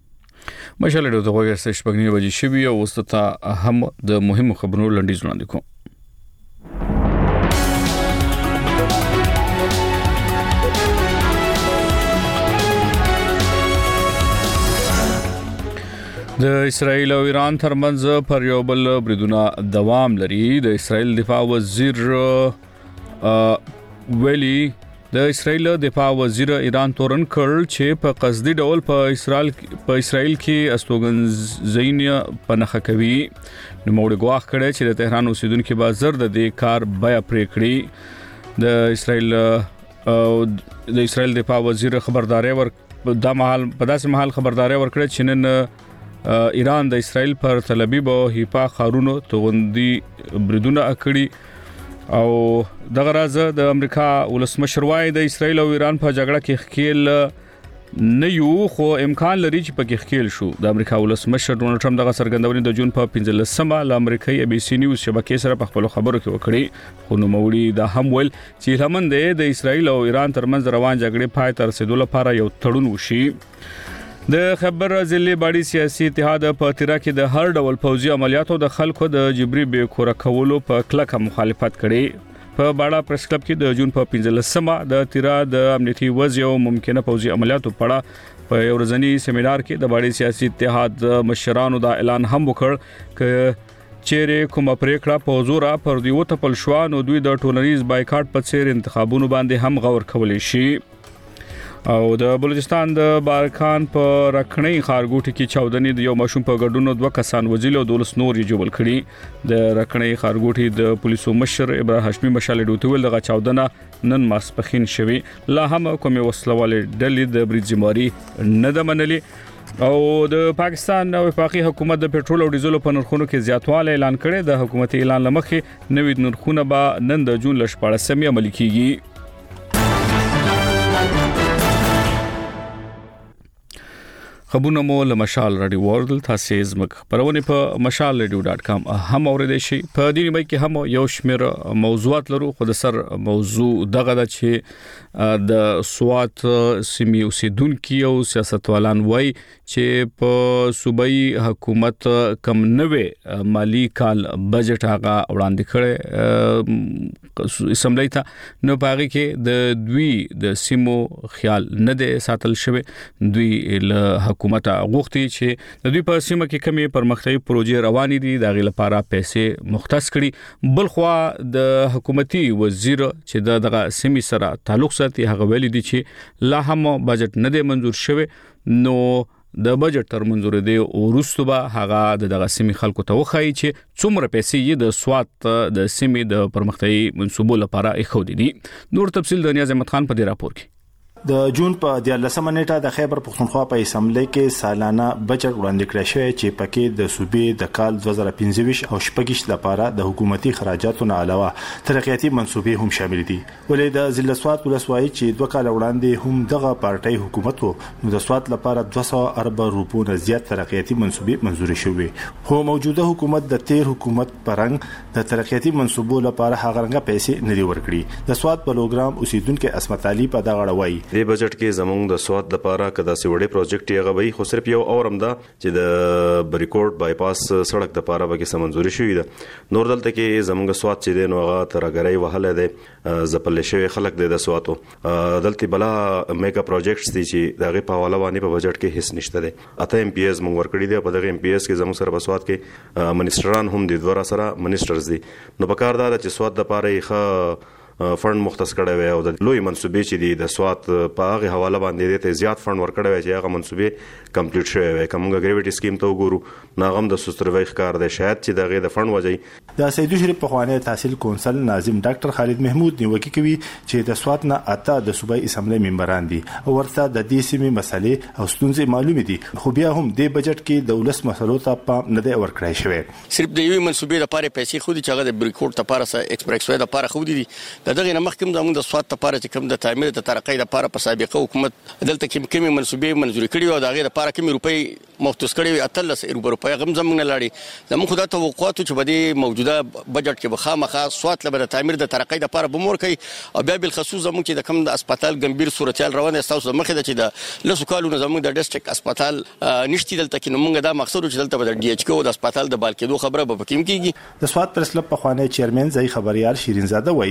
مشال ریډیو د وګړي شپږنی بجې شوی او وسته هم د مهمو خبرونو لنډیز وړاندې کوم د اسرایل او ایران ترمنځ پر یو بل بریدونه دوام لري. د اسرایل دفاع وزیر ویلي د اسرایل دفاع وزیر ایران تورن کړ چې په قصدي ډول په اسرایل کې استوګنځین پنهخه کوي. نو موږ غواخ کړی چې د تهران اوسیدونکو به زر د دې کار بیا پرې کړی. د اسرایل دفاع وزیر خبرداري په داسې محل خبرداري ورکړه چې نن ایران د اسرایل پر تل ابیب او حیفا خارونو توغندي بریدونه کړي او دغه راز د امریکا ولسمشر وايي د اسرایل او ایران په جګړه کې خکیل نه یو خو امکان لري چې پکې خکیل شو. د امریکا ولسمشر ډونالد ټرمپ دغه سرګندونې د جون په 15مه ل امریکایي ابي سي نیوز شبکې سره په خپل خبرو کې وکړي. خو نو موري دا هم ول چې لمن د اسرایل او ایران ترمنځ روان جګړې پای تر رسیدو لپاره یو تړون وشي. د خبر ضلع باډي سیاسي اتحاد په تیرا کې د هر ډول پوځي عملیاتو د خلکو د جبري بې کور کولو په کلکه مخالفت کړي. په باډا پریس کلب کې د جون په 15مه د تیرا د امنیتي وضع او ممکنه پوځي عملیاتو په اړه په یو ورځنی سیمینار کې د باډي سیاسي اتحاد مشرانو دا اعلان هم وکړ ک چیرې کومه پریکړه په زوره پر دیو ته پل شو نو دوی د ټولنیز بایکاټ په څیر انتخابونو باندې هم غور کولی شي. او د بلوچستان د بارکان په رکنۍ خارګوټي کې چاودنې د یو ماشوم په ګډونو 2 کسان وژل او 12 نور یې جوړ کړي. د رکنۍ خارګوټي د پولیسو مشر ابراهیم هاشمي مشال ډوتول دغه چاودنه نن ماسپخین شوی. لا هم کومه وسلواله ډلې د بریځماري نه د منلي. او د پاکستان او وفاقي حکومت د پېټرول او ډیزل په نرخونو کې زیاتوالی اعلان کړي. د حکومتي اعلان لمخې نوې نرخونه به نن د جون 14 عملي کیږي. خبرونه مو له مشال رادیو ورلد تاسو زموږ خبرونه په mashalradio.com هم اوریدئ شئ. په دې نیمه کې هم یو شمېر موضوعات لرو خو د سر موضوع دغه د چې د سوات سیمې اوسیدونکو او سیاستوالان وایي چې په صوبایي حکومت کم نوې مالی کال بجټ هغه وړاندې کړي اسمبلی ته نو پاره کې د دوی د سیمو خیال نه دی ساتل شوی. دوی له حکومت غوښتي چې د دوی په سیمه کې کمی پرمختیايي پروژې روانې دي دغه لپاره پیسې مختص کړي. بلخوا د حکومتي وزیر چې دغه سیمې سره تعلق ساتي هغه ویلي دي چې لا هم بجټ نه دی منظور شوی. نو د بجټ تر منځوري دی ورستو به هغه دغه سیمې خلکو ته وخایي چې څومره پیسې یې د سوات د سیمې د پرمختیايي منصوبو لپاره اخودي دي. نور تفصیل د نیاز احمد خان په دې راپور کې. د جون په 14مه نیټه د خیبر پختونخوا په اسمبلی کې سالانه بجټ وړاندې کړی شوی چې پکې د صوبې د کال 2015 او شپږیش لپاره د حکومتي خراجاتو نه علاوه ترقیاتي منصوبې هم شامل دي. ولې د ضلع سوات ولسوالۍ چې 2 کال وړاندې هم دغه پارټي حکومت وو نو د سوات لپاره 200 ارب روپو نه زیات ترقیاتي منصوبې منزوري شوې. خو موجوده حکومت د تیر حکومت پرنګ د ترقیاتي منصوبو لپاره هغه رنګه پیسې نه دی ورکړي. د سوات بلوګرام اوسیدونکو اسمت علي په دغه وایي د بجټ کې زموږ د سواد لپاره کدا سي وړي پروجیکټ یې غوي خو صرف یو اورم ده چې د بریکورډ بایپاس سړک د لپاره به کې سمنځوري شوې ده. نور دلته کې زموږ سواد چې د نوغه ترګرای وهله ده زپل شوی خلک د سواتو دلته بلا میگا پروجیکټس دي چې دغه په حواله باندې په بجټ کې هیڅ نشته ده. اته ام پی ایس موږ ورکړي دي په دغه ام پی ایس کې زموږ سره په سواد کې منیسټران هم دي دوه سره منیسټرز دي. نو په کار دا چې سواد د لپاره یې فند مختص کړی وي او د لوی منصوبې چې دي د سوات په هغه حواله باندې ته زیات فند ورکړی وي چې هغه منصوبې کمپلیټ شوی وي. کومه ګریویټي سکیم ته وګورو ناغم د سستروي ښکار دی شاید چې دغه د فند وځي. د سیدو شریف په خوانه تحصیل کونسل ناظم ډاکټر خالد محمود نیوکه کوي چې د سوات نه اته د صوبایي اسمبلی ممبران دي او ورته د دې سیمې مسلې او ستونزې معلومې دي خو بیا هم د بجټ کې د ولس مسلو ته پام نه دی ورکړای شوی. صرف د یوې منصوبې لپاره پیسې خو دي چې هغه د بریکورډ لپاره ایکسپریس وې لپاره خو دي دغه نه مخکې د سوات لپاره چې کوم د تعمیر د ترقۍ لپاره په سابقه حکومت دلته کومې منصوبې منظور کړي او دغه لپاره کومې روپۍ مختص کړي وي 13 روپۍ غم زموږ نه لاړي. زموږ خدای توقعات چې بده موجوده بجټ کې بخامخه سوات لپاره تعمیر د ترقۍ لپاره بمور کوي او بیا بل خصوص زموږ چې د کوم د هسپتال ګمبیر صورتحال روانه تاسو مخه د چې د لسو کالونو زموږ د ډیسټریکټ هسپتال نشتی دلته کې نو موږ دا مقصد چې دلته د ډي ایچ کو د هسپتال د بال کېدو خبره به پکې کیږي. د سوات پرس کلب په خوانه چیرمن ځای خبريال شیرین زاده وایي چې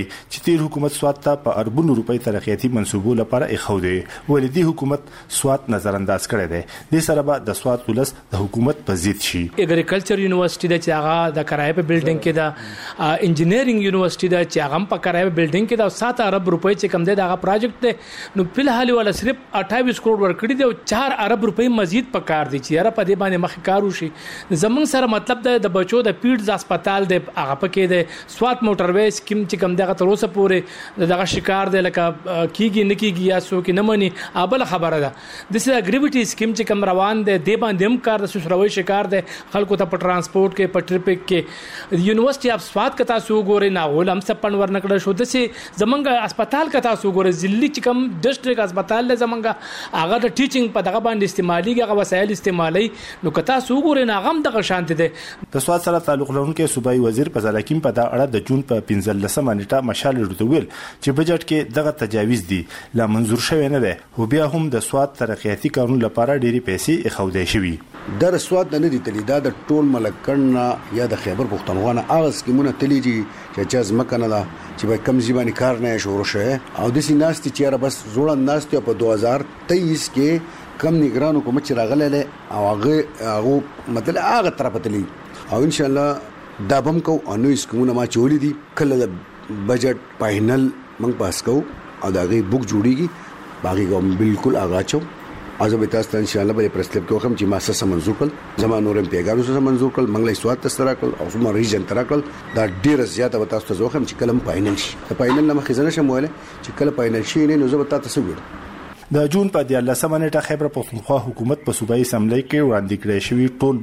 چې تیر حکومت سواد ته په اربونو روپۍ ترقیاتي منصوبو لپاره اخودي ولدي حکومت سواد نظر انداز کړی دی د سره به د سواد ولس د حکومت په ضد شي. اګریکلچر یونیورسيټي د چاغه د کرایه په بلډینګ کې د انجینیرینګ یونیورسيټي د چاغه په کرایه په بلډینګ کې د 7 ارب روپۍ چې کم دی دا پروجیکټ دی نو په حال ولا صرف 28 کروڑ ورکړي دی او 4 ارب روپۍ مزید پکار دي چې را په دې باندې مخ کارو شي. زمون سره مطلب د بچو د پیډز هسپتال د هغه پکې د سوات موټروي سکیم چې کم دغه تر اوسه پورې دغه شکار دی لکه کیږي نکیږي یا سو کې نه مني ابل خبره ده د سې اګریویټي سکیم چې کم روان دی د باندې هم کار د سوشروي شکار دی خلکو ته په ترانسپورت کې په ټریفک کې یونیورسيټي اف سوات کتا سو ګوري نه ولهم سپن ورنکړه شو د سې زمونږ هسپتال کتا سو ګوري ځلې چې کم ډسټریکټ هسپتال له زمونږ هغه د ټیچینګ په دغه باندې استعمالي هغه وسایل استعمالي نو کتا سو ګوري نه غم دغه شانت دي. د سواد سره تعلق لرونکي صوبایي وزیر فضل حکیم په دا اړه د جون په 15 نیټه مشال ورتویل چې بجټ کې دغه تجاویز دي لا منظور شوی نه دی او بیا هم د سواد ترقیاتي قانون لپاره ډېری پیسې اخودې شوی در سواد نه دي تلی دا د ټول ملکن یا د خیبر پښتونخوا نه اغاز کیمونه تلی دي چې چاز مکنه دا چې به کم ځبانی کار نه شروع شوه او د سیناستي چیرې بس زوړ ناستي په 2023 کې کم نگران حکومت چې راغله او هغه مطلب هغه طرف تلی او ان شاء الله دا بم کو انو اسکمونه ما چولې دي کله د بجټ فائنل موږ پاس کو او دا غي بوک جوړیږي باقي کوم بالکل اغا چو ازبه تاسو ان شاء الله به پرسلپ کوم چې ما سره منظور کړ زمانو رم پیغامو سره منظور کړ منګلې سواد تسترا کړ او سم ریجن ترا کړ دا ډیر زیاته به تاسو ته زوخم چې کلم فائنل شي فائنل نه مخزنه شموله چې کله فائنل شي نه نو زبر تاسو وګورئ. د جون په 14 نیټه خیبر پښتونخوا حکومت په صوبایي اسمبلی کې وړاندې کړی شوی ټول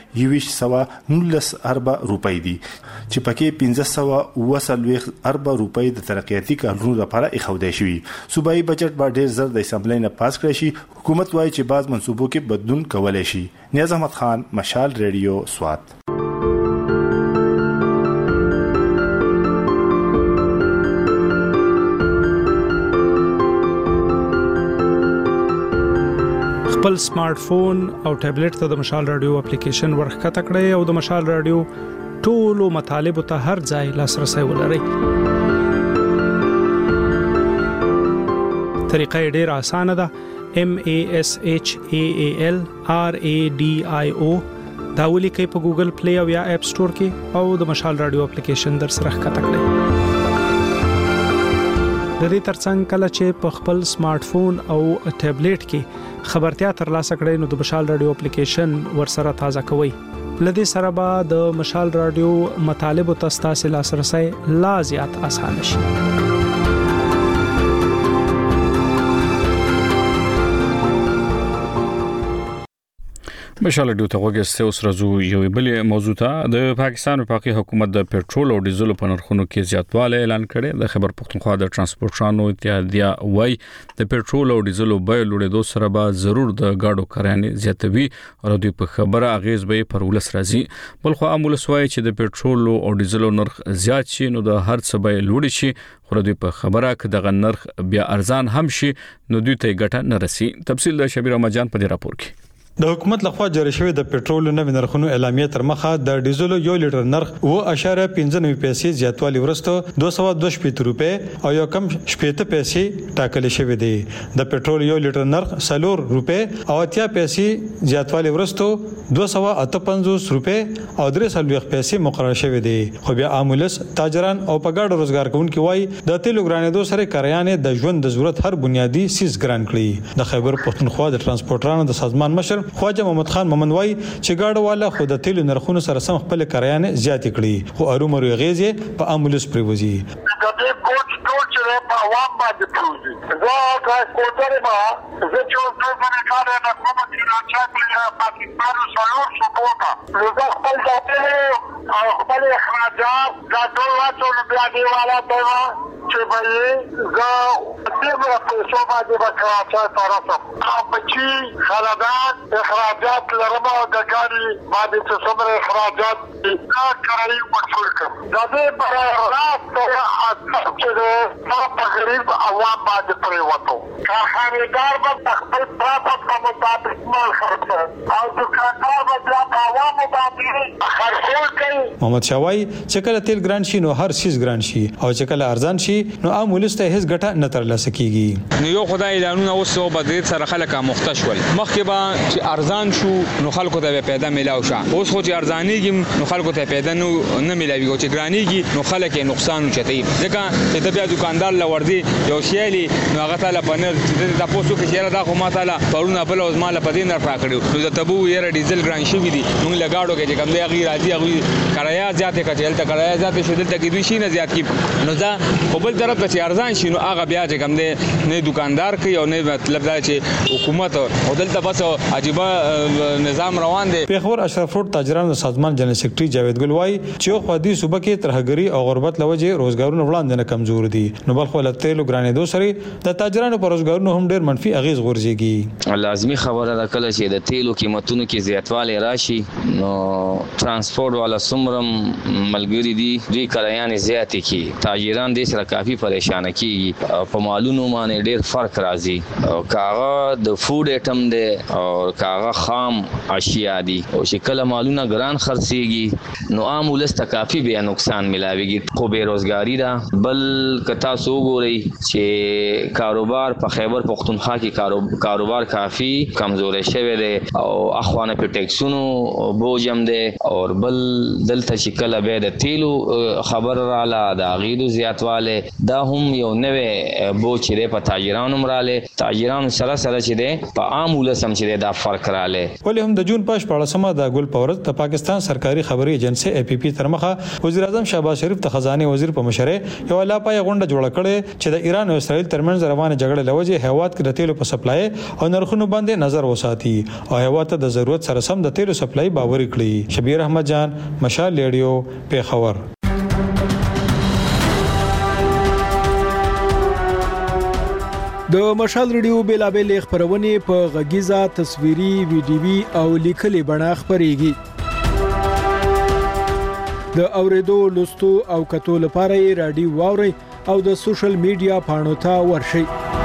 بجټ 2119 ارب روپۍ دی چې پکې 1520 ارب روپۍ د ترقیاتي قانون لپاره اخودې شوی. صوبایي بجټ به ډیر زر د اسمبلی نه پاس کړی شي. حکومت وايي چې بعض منصوبو کې بدلون کولای شي. نیاز احمد خان مشال ریډیو سوات. خپل سمارټ فون او ټابلیټ ته د مشال رادیو اپلیکیشن ورخکته کړئ او د مشال رادیو ټولو مطالبه ته هر ځای لاسرسي ولرئ. طریقه ډیره اسانه ده. MASHAAL RADIO دا ولیکئ په ګوګل پلی او یا اپ سٹور کې او د مشال رادیو اپلیکیشن در سره ښکته کړئ. د دې ترڅنګ کله چې په خپل سمارټ فون او ټابلیټ کې خبرتیا ترلاسه کړئ نو د مشال رادیو اپلیکیشن ورسره تازه کوئ. لدې سره به د مشال رادیو مطالب او تاسو لاسرسي لا زیات اسانه شي. مشال رادیو ته وګورئ اوس راځو یو بل موضوع ته. د پاکستان وفاقي حکومت د پېټرول او ډیزل په نرخونو کې زیاتوالی اعلان کړی. د خیبر پښتونخوا د ترانسپورټرانو اتحادیه وايي د پېټرول او ډیزل بیې لوړېدو سره به ضرور د گاډو کرایې زیاتوي او د په خبره اغیز به پر ولس راځي. بلخو امولس وايي چې د پېټرول او ډیزل نرخ زیات شي نو د هر څه به لوړ شي خو د په خبره کې دغه نرخ بیا ارزان هم شي نو دوی ته ګټه نه رسي. تفصیل د شبیر احمد جان په دې راپور کې. د حکومت لخوا جاری شوی د پېټرول نوې نرخونو اعلامیه تر مخه د ډیزل یو لیټر نرخ 0.95 پیسې زیاتوالی ورسته 222 روپے او یو کم 70 پیسې ټاکل شوی دی. د پېټرول یو لیټر نرخ 4 روپے او 80 پیسې زیاتوالی ورسته 258 روپے او 340 پیسې مقرر شوی دی. خو بیا عاملس تاجران او په ګاډو روزګار کوونکي وایي د تیلو ګرانېدو سره کاریانې د ژوند د ضرورت هر بنیادی سیس ګران کړي. د خیبر پښتونخوا د ترانسپورټرانو د سازمان مشر خواجه محمد خان مومن وای چې گاډو والا خو د تیلو نرخونو سره سم خپل کرایانه زیات کړي خو ارومرو غیزه په امبولانس پریوزي. د دې کوچ چې په عوام باندې پروزي زه ټرانسپورټر ما زه چې ټول باندې کار نه کوم چې راځي پاکستان سره سپورټا نو خپل ځاتې او خپل اخراجات دا ټول واټو بیا دی والا ته چې به زه دغه پیسو باندې وکړم طرف او بچي خلادات اخراجات لرمه د ګاډي باندې څه څومره اخراجات دا کوي مسؤل کوم دا دې پر راځي چې دا په غریب عوام باندې پریوتو کارخانه‌دار به خپل پراپت په مطابق مال خرڅ او دکاندار به په عوامو باندې خرڅول کوي. محمد شاوای چې کله تیل ګران شي نو هر شیز ګران شي او چې کله ارزان شي نو عام ولسته هیڅ ګټه نه ترلاسه کیږي. نو یو خدای اعلانونه اوس او بدرید سره خلک مختص ول مخکې به چې ارزان شو نو خلکو ته پیدا میلاو شه اوس خو چې ارزانېږي نو خلکو ته پیدا نه میلاوي او چې ګرانېږي نو خلک یې نقصان چتای ځکه چې ته بیا دکاندار لوردي یو شیالي نو هغه تعالی پنر چې تاسو کې چیرې دا خو ما تعالی پرونه بل اوس مال په دې نه راکړو نو د تبو یې ډیزل ګران شي دي موږ لګاړو کې چې کوم دی غیر راځي هغه کرایه زیاتې کچل ته کرایه زیاتې شو دلته کې دوی شي نه زیات کی نو دا په بل طرف ته ارزان شي نو هغه بیا چې کوم دی نه دکاندار کوي او نه مطلب دا چې حکومت او دلته بس عجيبه نظام روان دي. پیښور اشرف روډ تاجرانو سازمان جنرال سیکریټري جاوید ګل وای چې خو دې صوبه کې ترهګری او غربت لوجه روزګارونه وړاندې نه کمزور دي نو بل خو لته لګرانې دوه سره د تاجرانو پر روزګارونو هم ډېر منفي اغیز غورځيږي. لازمی خبره ده کله چې د تیلو قیمتونو کې زیاتوالی راشي نو ترانسپورت والا سمرم ملګری دي دوی کرایان زیات کی تاجران دې سره کافي پریشان کیږي په مالونو باندې ډېر فرق راځي او کاغه د فود ایټم دی او کاغه خام اشیاء دي او چې کله مالونه ګران خرڅيږي نو عام ولست کافي به نقصان ملاويږي خو بیروزګاری ده بل کتا سو ګوري چې کاروبار په خیبر پختونخوا کې کاروبار کافی کمزورې شوی دی او اخوانه په ټیکسونو بوجم دی او بل دلته چې کله به د تیلو خبر رااله د غیدو زیاتواله دا هم یو نوې بوج دی په تاجرانو مراله تاجرانو سره چې دی په عام ولسم چې دی دا فرق رااله. ولې هم د جون پاش په اړه سم د ګل پاورز د پاکستان سرکاري خبري ایجنسی اي پي پي ترمخه وزیر اعظم شهباز شریف د خزانه وزیر په مشره یو لاپای غونډه جوړه کړې چې د ایران او اسرائیل ترمنځ روانه جګړه لوجه هیواد کې د تیلو په سپلای او نرخونو باندې نظر وساتي او هیواد ته د ضرورت سره سم د تیلو سپلای باور کړي. شبیر احمد جان مشال ریډیو پیښور. د مشال ریډیو بیلابل خبرونه په غږیزه تصویري ویډیوي او لیکلي بڼه خبريږي. د اوریدو لوستو او کتو لپاره رادیو واوري او د سوشل میډیا پاڼو ته ورشي.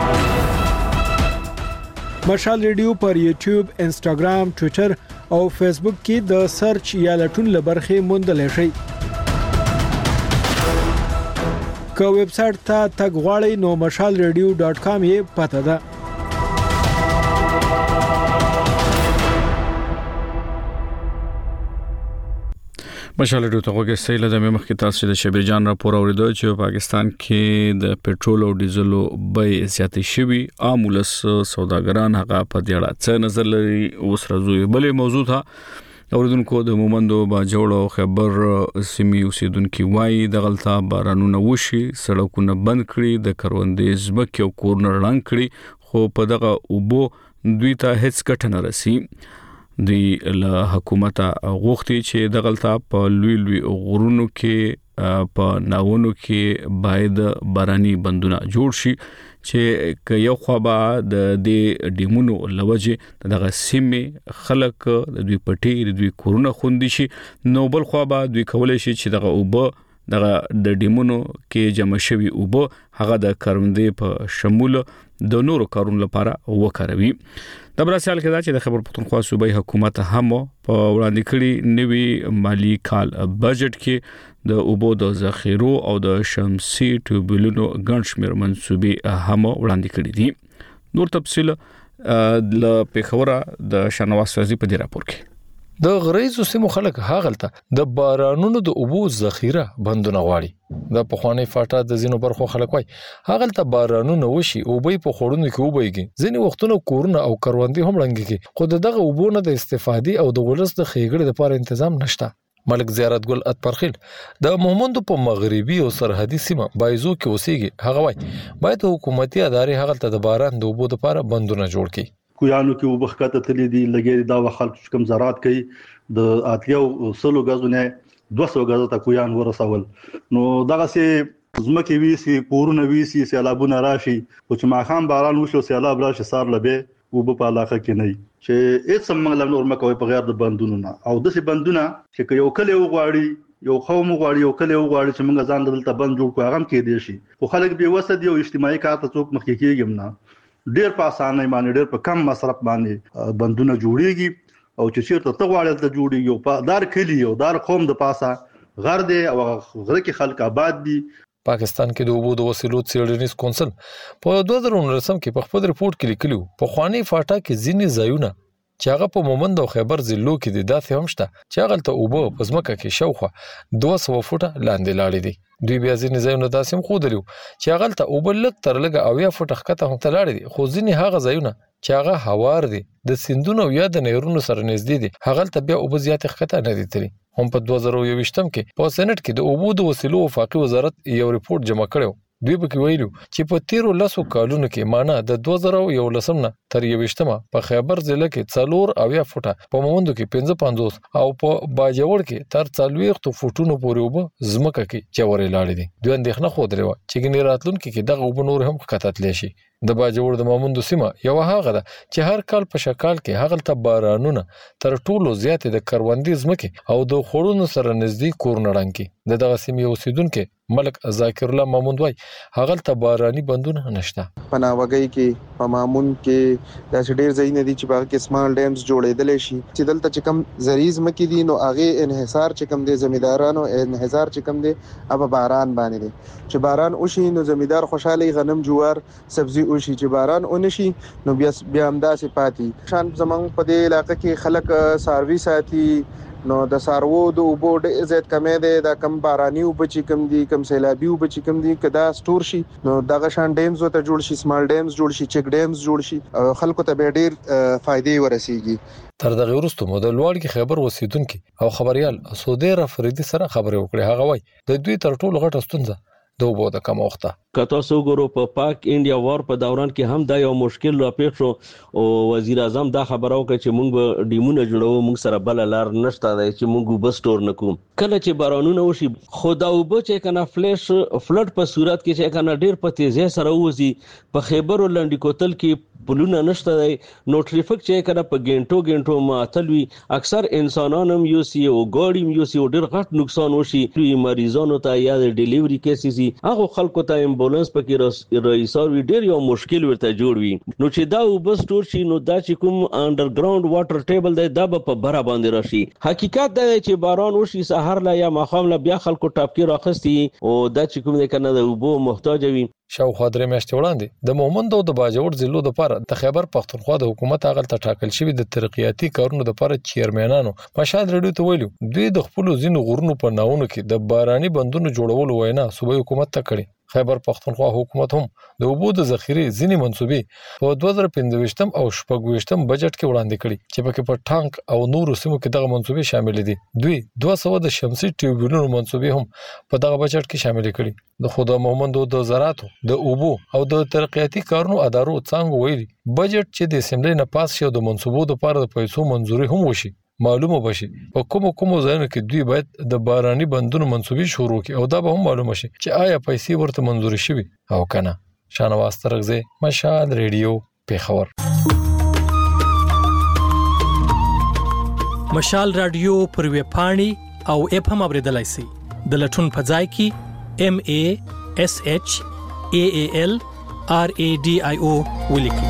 مشال ریډیو پر یوټیوب، انسټاګرام، ټوئیټر او فیسبوک کې د سرچ یا لټون لبرخه موندل شي. که ویب سټ ته تګ غواړئ نو mashalradio.com یې پته ده. مشال ریډیو ته وګورئ د مخکې تاسو د شبیر جان راپور اوریدو چې پاکستان کې د پېټرول او ډیزلو بیې زیاتې شوي عام ولس سوداګران هغه په دې اړه څه نظر لري اوس راځو بلې موضوع ته اوریدونکو د مومندو باجوړ او خبر سیمې اوسیدونکو وایي د غلطه بارانونه وشي سړکونه بند کړي د کروندې ځمکې او کورنر لاند کړي خو په دغه اوبو دوی ته هیڅ ګټه نه رسي. دی له حکومت غوښتي چې د غلطه په لوی غرونو کې په ناونو کې باید باراني بندونه جوړ شي چې یو خو به د دې ډیمونو لوجه دغه سیمه خلک د دوی پټي د دوی کورونه خوندي شي نو بل خو به دوی کولای شي چې دغه اوبه دغه د ډیمونو کې جمع شوی اوبه هغه د کروندې په شمول د نورو کارونو لپاره وکاروي. د براسال کې دا چې د خبر پښتونخوا صوبایي حکومت هم په وړاندې کړي نوي مالی کال بجټ کې د اوبو د ذخیرو او د شمسي ټیوبلونو ګڼ شمېر منسوبې هم وړاندې کړي دي. نور تفصیل ل پیښوره د شنواز سازي په دې راپور کې. د غریزو سیمو خلک هاغلته د بارانونو د اوبو ذخیره بندونه غواړي. د پخوانی فاټا د زینو برخو خلک وای هاغلته بارانونه وشي او به په خورونو کې وبېږي ځینې وختونه کورونه او کروندې هم رنګيږي خو دغه اوبو نه د استفادې او د ولس د خېګړې لپاره تنظیم نشته. ملک زیارت ګل اتپرخیل د مومندو په مغربي او سرحدي سیمه بایزو کې اوسېږي هغه وای باید حکومتي ادارې هاغلته د باران د اوبو لپاره بندونه جوړ کړي. کویانو کې وبخکته تللی دي لګي دا وخت کم زراعت کوي د اتلیو سلو غازونه 200 غازه ته کویان ورسول نو دغه سي زمکه ویسي کورونه ویسي سیلابونه راشي او چې ماخام باران وشو سیلاب راشي سار لبه او په علاقه کې نه چې هیڅ سمنګل نور مکوې په غیر د بندونو نه او د سي بندونه چې یو کله وغواړي یو قوم وغواړي یو کله وغواړي چې موږ ځان دلته بند جوړ کوو هغه کې دي شي خو خلک به وسد یو اجتماعي کار ته څوک مخکې کېږم نه ډېر په اسانه باندې ډېر په کم مصرف باندې بندونه جوړيږي او چې چیرته تغواړل ته جوړيږي په دار کلی او دار قوم د پاسه غر دی او غره کې خلک آباد دي پاکستان کې د اوبو د وسیلو څېړنیز کونسل په 2019 کې په خپل ریپورت کې لیکلو په خواني فاټا کې ځینې ځایونه چې هغه په مومند او خیبر ضلعو کې د داسې هم شته چې هغه ته اوبه په ځمکه کې شاوخوا 200 فوټه لاندې لاړې دي. دوی بیا ځینې ځایونه داسې هم ښودلي چې هغه ته اوبه لږ تر لږه 80 فوټه ښکته هم ته لاړې دي، خو ځینې هغه ځایونه چې هغه هوار دي د سیندونو او یا د نهرونو سره نږدې دي هغه ته بیا اوبه زیاتې ښکته نه دي تللي. هم په 2021 کې په سېنات کې د اوبو د وسیلو وفاقي وزارت یو ریپورت جمع کړو. دوی به کې ویلو چې په 13 کالونو کې معنا د 2011 نه تر 21 په خیبر ضلع کې 4 فوټه په مومندو کې 55 او په باجوړ کې تر 40 فوټونو پورې وب زمکه کې چورې لاړې دي. دوی اندېښنه خوده لري چې ګنې راتلونکي کې دغه وب نور هم کتاتلی شي. د باجوړ د مومندو سیمه یو هغه ده چې هر کال په شکال کې هغه ته بارانونه تر ټولو زیات د کروندې زمکه او د خورونو سره نږدې کور نړنګي. دغه سیمه اوسیدونکو ملک ذاکر الله محمود وای هغه ته باراني بندونه نشته. پناوګي کې په مامون کې د ډېر ځای نه دي چې باغ کې سمال ډیمز جوړېدل شي چې دلته چې کم زریز مکې دي نو هغه انحصار چې کم دي زمیدارانو انحصار چې کم دي اب باران باندې دي چې باران وشي نو زمیدار خوشاله غنم جوار سبزي وشي چې باران اونشي نو بیا همداسې پاتې شان زمنګ په دې علاقې کې خلک ساروي ساتي نو د سارو د اوبو ډېر زیات کمې ده د کم باراني اوبه چې کم دي کم سیلابي اوبه چې کم دي کدا سٹور شي نو دغه شان ډیمز ته جوړ شي سمال ډیمز جوړ شي چک ډیمز جوړ شي خلکو ته به ډېر فائدې ورسیږي. تر دغه وروسته مو د لوړ کې خبر وسیدونکو او خبريال سودیر افریدي سره خبرې وکړې. هغه وای د دوی تر ټولو غټه ستونزه د اوبو د کمښت. کته سو ګورو په پاک انډیا وار په دوران کې هم دا یو مشکل را پیښ شو او وزیر اعظم دا خبرو کوي چې موږ به ډیمونه جوړو موږ سره بل لار نشته دی چې موږ بس ټور نکو کله چې بارانونه وشي خدا وب چې کنه فلش فلډ په صورت کې چې کنه ډیر په تیزه سره وځي په خیبر ولندې کوتل کې پلونه نشته دی نو ټریفیک چې کنه په ګنټو معطل وي اکثر انسانانو یو سی او ګاډي یو سی ډیر غټ نقصان وشي مریضانو ته یا د ډیلیوري کیسز هغه خلکو ته امبولانس پکې رئیسار وی ډیر یو مشکل ورته جوړ وي نو چې دا وبس ټور شي نو دا چې کوم انډرګراوند واټر ټیبل دی دا په بره باندې راشي. حقیقت دا چې باران وشي سحر لا یا ماخام لا بیا خلکو ټاپکی راخستي او دا چې کوم دی کنه د وبو محتاج وي. شاوخوا 3 میاشتې وړاندې د مومند او د باجوړ ضلعو لپاره د خیبر پختونخوا د حکومت هغه ته ټاکل شوی د ترقیاتي کارونو لپاره چیرمنانو مشال رډیو ته ویلو دوی د خپل زینو غرونو په ناونو کې د باراني بندونو جوړولو وینا صوبایي حکومت ته کړي. خیبر پختونخوا حکومت هم د اوبو د ذخیره ځینې منسوبې په 2015 او 16 بجټ کې وړاندې کړي چې پکې په ټانک او نورو سیمو کې دغه منسوبې شامل دي. دوی 200 د شمسي ټیوبونو منسوبې هم په دغه بجټ کې شامل کړي. د خدا محمد د زراعت د اوبو او د ترقیاتي کارونو ادارو څنګه ویلي بجټ چې د اسمبلی نه پاس شو د منسوبو لپاره د پیسو منځوري هم وشي معلومه بشي په کوم ځایونو کې دوی باید د باراني بندونو منسوبي شروع کړي او دا به هم معلومه شي چې آیا پیسې ورته منځوري شوي او کنه. شانواز ترغزه مشال ریډیو پیښور. مشال رادیو پر ویب پاڼې او اپ هم اوریدلای شئ د لټون په ځای کې MASHAALRADIO ولیکئ.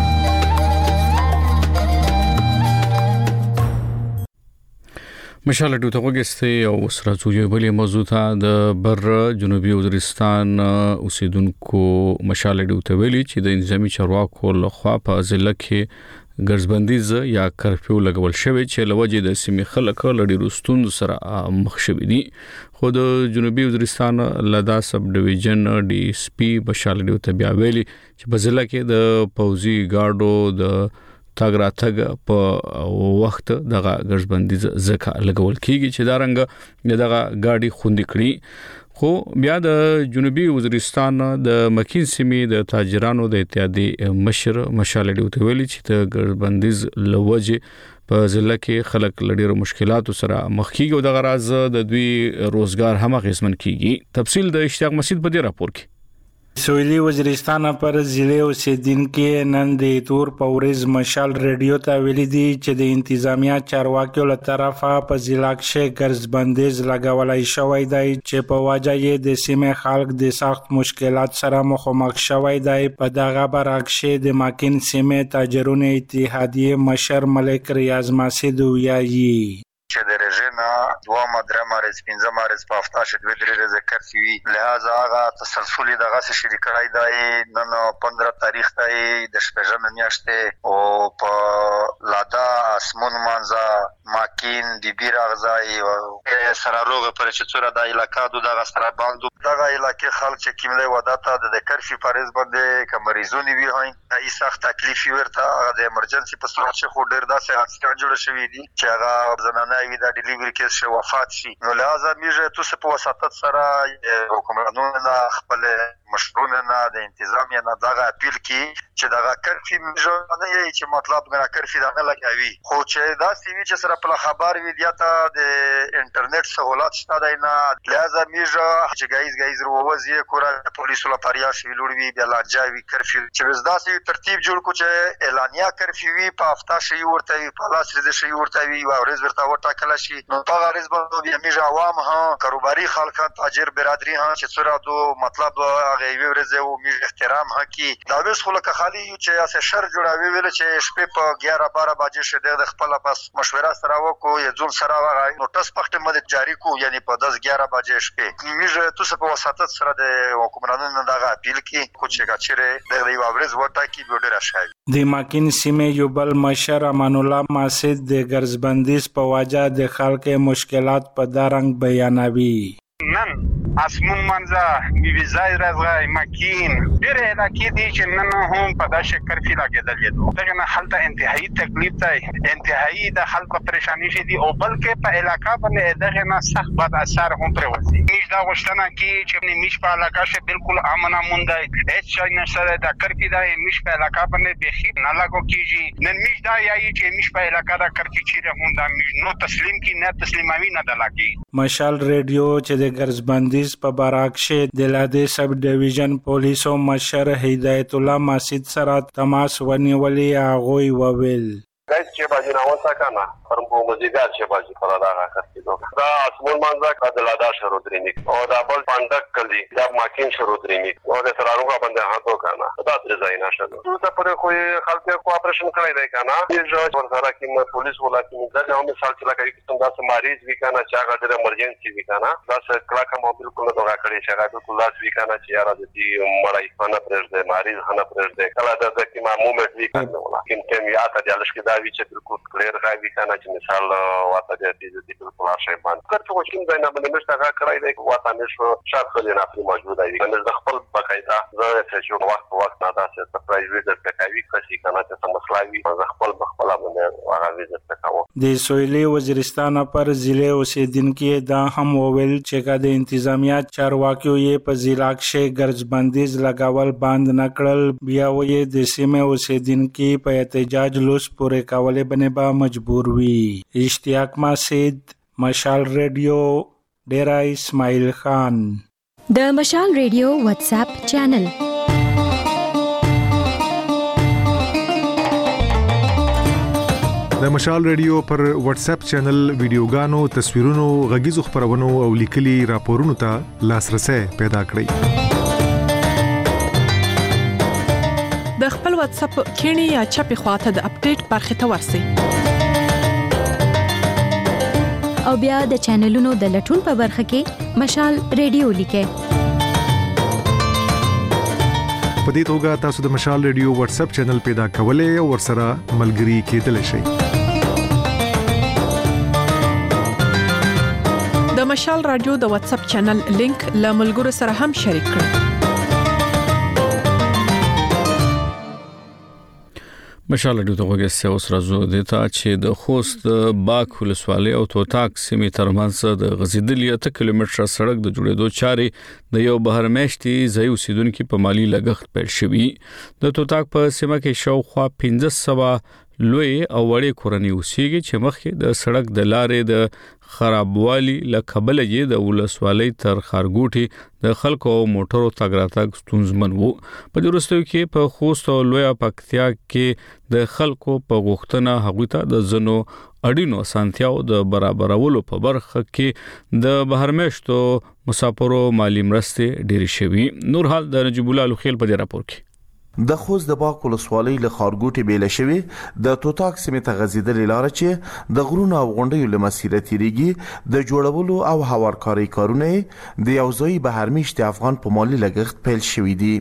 مشال ډیو ته وګستې او سره یو بلې موضوع ته د بر جنوبي وزیرستان اوسیدونکو مشال ډیو ته ویلي چې د انځامي چارواکو لخوا په ضلع کې ګرځبندیز یا کرفیو لګول شوی چې لوجه د سیمې خلک لړی روستون سره مخ شوی دي. خو د جنوبي وزیرستان لدا سب ډیویژن ډي اس پی مشال ډیو ته بیا ویلي چې په ضلع کې د پوزي ګارډو د تاګ راتګ په وخت دغه ګرځبندیز زکه لګول کیږي چې دا رنګ دغه گاډي خوندې کړي. خو بیا د جنوبي وزیرستان د مکین سیمې د تاجرانو د اتحادیې مشر مشال ډیو ته ویلي چې د ګرځبندیز لوجه په ضلع کې خلک لړ مشکلاتو سره مخ کیږي او د غراز د دوی روزګار هم غیزمن کیږي. تفصیل د اشتیاق مسجد په دې راپور کې. سویلی وزیرستان پر ضلع اوسیدونکو نن د تور پورز مشال ریډیو ته ویلي دي چې د انتظامیه چارواکیو له طرفه په ضلع کې ګرځبندیز لګولای شوی دی چې په وجه یې د سیمې خلک د سخت مشکلات سره مخامخ شوی دی. په دغه برعکس د ماکین سیمې تاجرونو اتحادیې مشر ملک ریاض مسعود ویایي چې د شپږنه دوه درې مارچ 15 مارچ په هفته شې دوه درې کرفیو وی لہذا هغه تسلسل دغه شری کړای دی نن 15 تاریخ ته د شپږنه میاشتې او په لادا اسمون منځه ماکین د بیرغزای او سراروغ پر چتوره د علاقې دغه سره باندې دغه علاقې خلک چې کیمله وداته د کرفی فارز باندې کمریزونی وی هاي ای سخت تکلیف ورته د ایمرجنسي په صورت چې خو ډیر داسې اکسیډنټ جوړ شوی دی چې هغه زنانه وی د ډیلیوری کیس شو وفات شي نو لازم میږي تاسو په وساتت سره حکومتونو خپل مشرونه نه د انتظامیه نه دغه اپیل کی چې دغه کرفی میږي نه یی چې مطلب غره کرفی دغه لګوي خو چې دا سی وی چې سره په خبر وی دیاته د انټرنیټ سہولت شته دی نه لازم میږي چې گایز وروزی کور پولیسو لپاره شي لوړوي بیا لاجاوي کرفی چې داسې ترتیب جوړ کو چې اعلانیا کرفیو وی په هفته شي ورته په لاس رضا شي ورته وی او ورځ ورته وټاکل شي نو په غرض باندې بیا میږي عوام ها کاروباري خلک تاجر برادری ها چې سره دو مطلب هغه وی ورځ او میږي احترام ها کی دا وس خلک خالي چې اسه شر جوړاوي ویل چې شپه په 11-12 بجې شه د خپل پس مشوره سره وکړو یا ځون سره وغای نو تاسو پخته مد جاری کو یعنی په 10-11 بجې شپه میږي تاسو په وساتت سره د حکومتونو دغه اپیل کی کوچه کچره د یو ورځ وټاکی ډیر شای د ماکین سیمه یو بل مشر امان الله ماسد د ګرځبندیز په واجه د خلک مشکلات په دارنګ بیانوي نن اسمون منځه بیویزای راځي ماکین ډېر علاقې دي چې نن هم په داسې کرفی راګدلې دي دغه نه حالت انتهایی تکلیف دی انتهایی د خلکو پریشانی شي دي او بلکې په علاقې باندې دغه نه سخت بد اثر هم پروزي نش دا وشتنه کې چې نش په علاقې شه بالکل امن امون دی هیڅ شي نشته د کرفی دا نش په علاقې باندې بخیر نه لاګو کیږي نن نش دا یایي چې نش په علاقې دا کرفی چیرې هم دا نو تسلیم کی نه تسلیموي نه دلاګي مشال ریډیو چې د ګرځبندیز په باراکشه د لاده سب ډیویژن پولیسو مشر هدایت الله ماسد سره تماس ونیولې هغه وویل گاز چه باجی نوانسا کنا فرمو مزیگار چه باجی فراداغا کرتی دو دا اسمون منزا کدلادا شروع درینیک او دا بل پاندک کلی دا ماکین شروع درینیک او دا سرارونگا بنده هاتو کنا دا درزایی نشدو تو تا پر خوی خلقی کو آپریشن کرائی دی کنا یہ جو ورزارا کیم پولیس ولا کیم دا جاو مثال چلا کئی کتن دا سا مریض بھی کنا چاگا در امرجنسی بھی کنا دا سا کلاکا ما بالکل ندوگا کری چاگا بالکل لاس بھی کنا چی یارا دیتی مرائی خانا پریش دے مریض خانا پریش دے کلا دا دا کیما مومنٹ بھی کنا ولا کم کم یاتا دیالش کی دا چې بالکل کلیر غوي کنه چې مثال واته د دې بالکل شای باندې کړه چې کوم ځای نه باندې مشتاق کړای دی واته نشو شاید خلک نه خپل موجوده وي کنه د خپل بقایدا زه چې وخت نه داسې سرپرایز ویزټ کوي کسي کنه چې مسلوي زه خپل باندې هغه ویزټ کوم د سویلي وزیرستان پر ضلع اوسیدونکو دا هم وویل چې د انتظامیه چارواکیو یې په ضلع کې ګرځبندیز لګاول بند نکړل بیا وې د سیمه اوسیدونکو په احتجاج لوس پورې کولې باندې با مجبور وي اشتیاق ماسد مشال ریډیو ډیرا اسماعیل خان د مشال ریډیو واتس اپ چینل د مشال ریډیو پر واتس اپ چینل ویډیوګانو تصویرونو غږیزو خبرونو او لیکلي راپورونو ته لاسرسي پیدا کړئ د خپل واتس اپ کینی یا چپی خواته د اپډیټ برخه ته ورسی او بیا د چینلونو د لټون په برخه کې مشال ریډیو لیکه په دې توګه تاسو د مشال ریډیو واتس اپ چینل پیدا کولای او ورسره ملګري کېدلی شئ د مشال رادیو د واتس اپ چینل لینک له ملګرو سره هم شریک کړئ مشال ډیو ته وګورئ اوس راځو د ته چې د خوست باک ولسوالۍ او توتاک سیمې ترمنځ د غزیدلې 8 کیلومتره سړک د جوړېدو چارې د یو بهرمېشتي ځای اوسیدونکو په مالی لګښت پیل شوی د توتاک په سیمه کې شاوخوا 1500 لوی او وړې کورنۍ اوسېږي چې مخکې د سړک د لارې د خرابوالي لکبل یې د ولسوالۍ تر خارګوټي د خلکو او موټرو تګ راتګ ستونزمن وو په دروستو کې په خوست او لوی پکتیا کې د خلکو په غوښتنه هغه ته د زنو اړینو اسانتیاو د برابرولو په برخه کې د بهرمېشتو مسافرو مالی مرستې ډېری شوي نور حال د نجیب الله لوخیل په راپور کې د خوست د باک ولسوالۍ له خارګوټي بیل شوی د توتاک سیمې ته غځیدلې لار چې د غرونو او غونډیو له مسیره تیریږي د جوړولو او هوارکاري کارونه د یو ځای بهرمیشت افغان په مالی لګښت پیل شوی دي.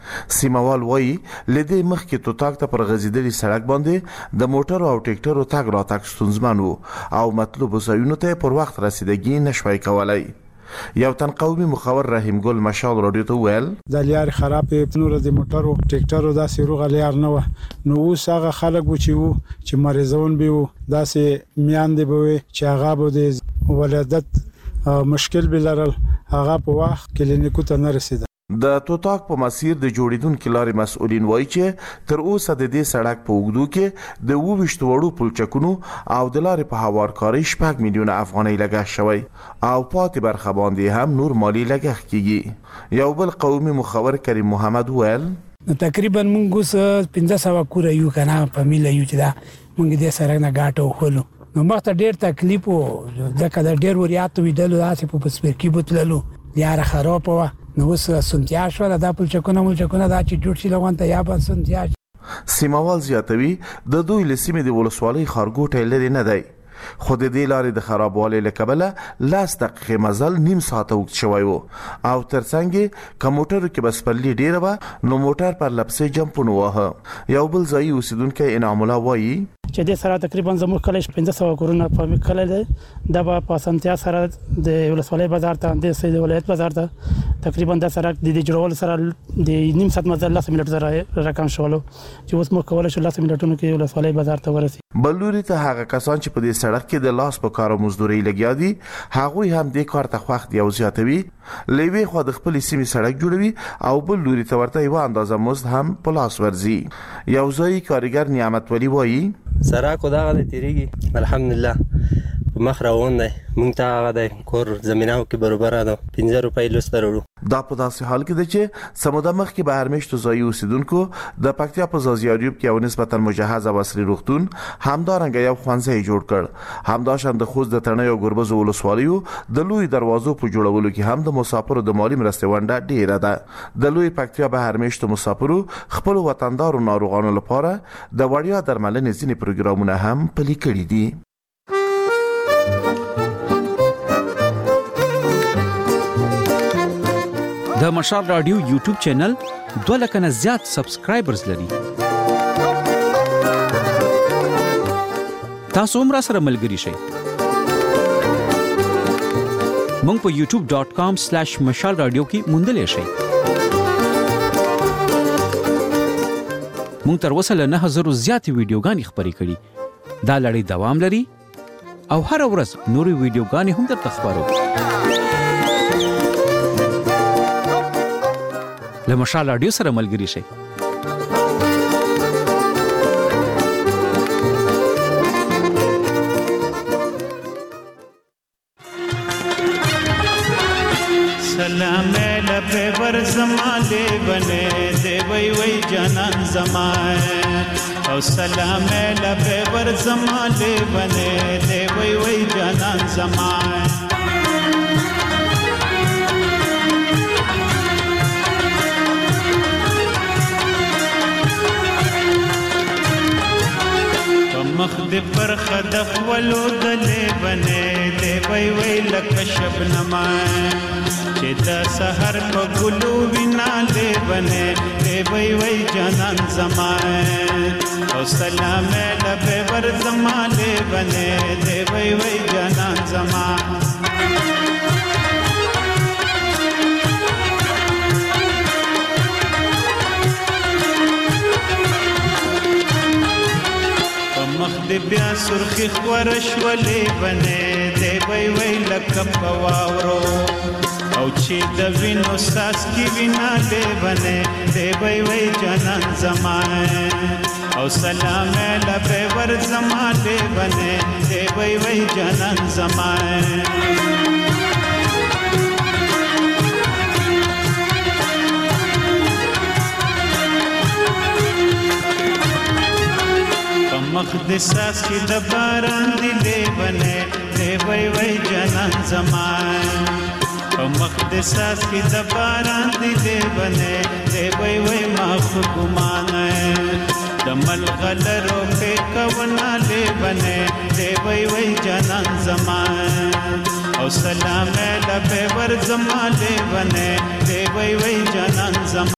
سیموال وایي لدې مخکې توتاک ته پر غځیدلې سړک باندې د موټر او ټریکټرو تګ راتګ ستونزمن و او مطلوب ځایونو ته پر وخت رسیدګي نشوي کولای. یو تن قومي مخور رحیم ګل مشال رادیو ته ویل د لیار خرابې نور د موټرو ټریکټرو داسې روغ لیار نه و نو اوس هغه خلک چې مریضون به و داسې میاندې به چې هغه به د ولادت مشکل به لرل هغه په وخت کلینیکو ته نه رسیدل. د توتاک په مسیر د جوړیدونکو لارې مسؤلین وایي چې تر اوسه د دې سړک په اوږدو کې د 22 وړو پلچکونو او د لارې په هوارکاري 6 میلیونه افغانۍ لګښت شوی او پاتې برخه باندې هم نور مالی لګښت کیږي. یو بل قومي مخور کریم محمد ویل تقریبا موږ 1500 کور یو کنه فامیل یو چې دا موږ دې سره نه غاټو خلو نو مخته ډیر تکلیف او ځکه دا ډیر وریات ویدل داسې په سپیرکی بوتللو یاره خراب و نو وس سنتیا شو دا پلچکونه دا چې جوړ شي لغون ته یا به سنتیا. سیموال زیاتوي د دوی لسیمه د ولسوالۍ خارګوټ لري نه دی خو د دې لارې د خرابوالي لکبله 10 دقیقې مزل نیم ساعت وخت شوی وو او ترڅنګ کمپیوټر کې بس پرلی ډیره و نو موټر پر لپسې جمپونه وه. یو بل ځای اوسیدونکو انعام الله وایي چې د سره تقریبا زموږ کله 1500 کورونه په کله ده د په سنتیا سره د ولسوالۍ بازار ته د سید ولایت بازار ته تقریبا د سره د جوړول سره د نیم ساعت مزل 10 منټ سره رقم شولو چې اوس مو کولای شو 10 منټونو کې ولسوالۍ بازار ته ورسي. بلوري ته هغه کسان چې په دې سړک کې د لاس په کار او مزدوري لګیا دي هغه هم د کار ته وخت یو زیاتوي لوي خو د خپل سیمې سړک جوړوي او بلوري ته ورته یو اندازه مزد هم په لاس ورزي. یو ځای کارګر نعمت ولی وایي سراکو دا غته تیریږي الحمدلله مخ روان دی مونږ ته هغه د کور زميناو کې برابر ده 15 روپۍ لسترو. دا په داسې حال کې ده چې سموده مخ کې به هرمشتو ځای اوسیدونکو د پکتیا په زازیاریوب کې یو نسبتا مجهز او عصري روغتون همدارنګ یو خوانځي جوړ کړ. همداشان د خوست د تڼۍ او ګربز ولسوالیو د لوی دروازو په جوړولو کې هم د مسافرو د مالی مرستې ونډه ډیره ده. د لوی پکتیا به هرمشتو مسافرو خپل وطندارو ناروغانو لپاره د وړیا درملنې ځینې پروګرامونه هم پلي کړي دي. د مشال رادیو یوټیوب چینل 2 لک نه زیات سبسکرایبرز لري. تاسو هم را سره ملګري شئ. مونږ په youtube.com/mashalradio کې موندلې شئ. مونږ تر اوسه له 9000 زیات ویډیوګانې خبرې کړې. دا لړۍ دوام لري او هر ورځ نوري ویډیوګانې هم درته خبرو. له مشال رادیو سره ملګري شئ. سلام لبه ور زماله بنے دے وی وی جانان زمائے او سلام لبه ور زماله بنے دے وی وی جانان زمائے. مخد پر خدف ولو دلې بنې دې وی وی لک شبنما چې دا سحر په ګلو وینا دې بنې دې وی وی جانان زمای او سلام لبه ور زماله بنې دې وی وی جانان زمای. مخد بیا سرخی خورش ولی بنے دے وی وی لکم پواورو او چې د وینو ساس کی وینا دے بنے دے وی وی جانان زمائے او سلام لبے ور زمانے بنے دے وی وی جانان زمائے. مخ د ساس کی د باران دی لیونه دی وی وی جانان زمان او مخ د ساس کی د باران دی لیونه دی وی وی ما خو ګمان سلام لبه ور زما لیونه دی وی وی جانان زما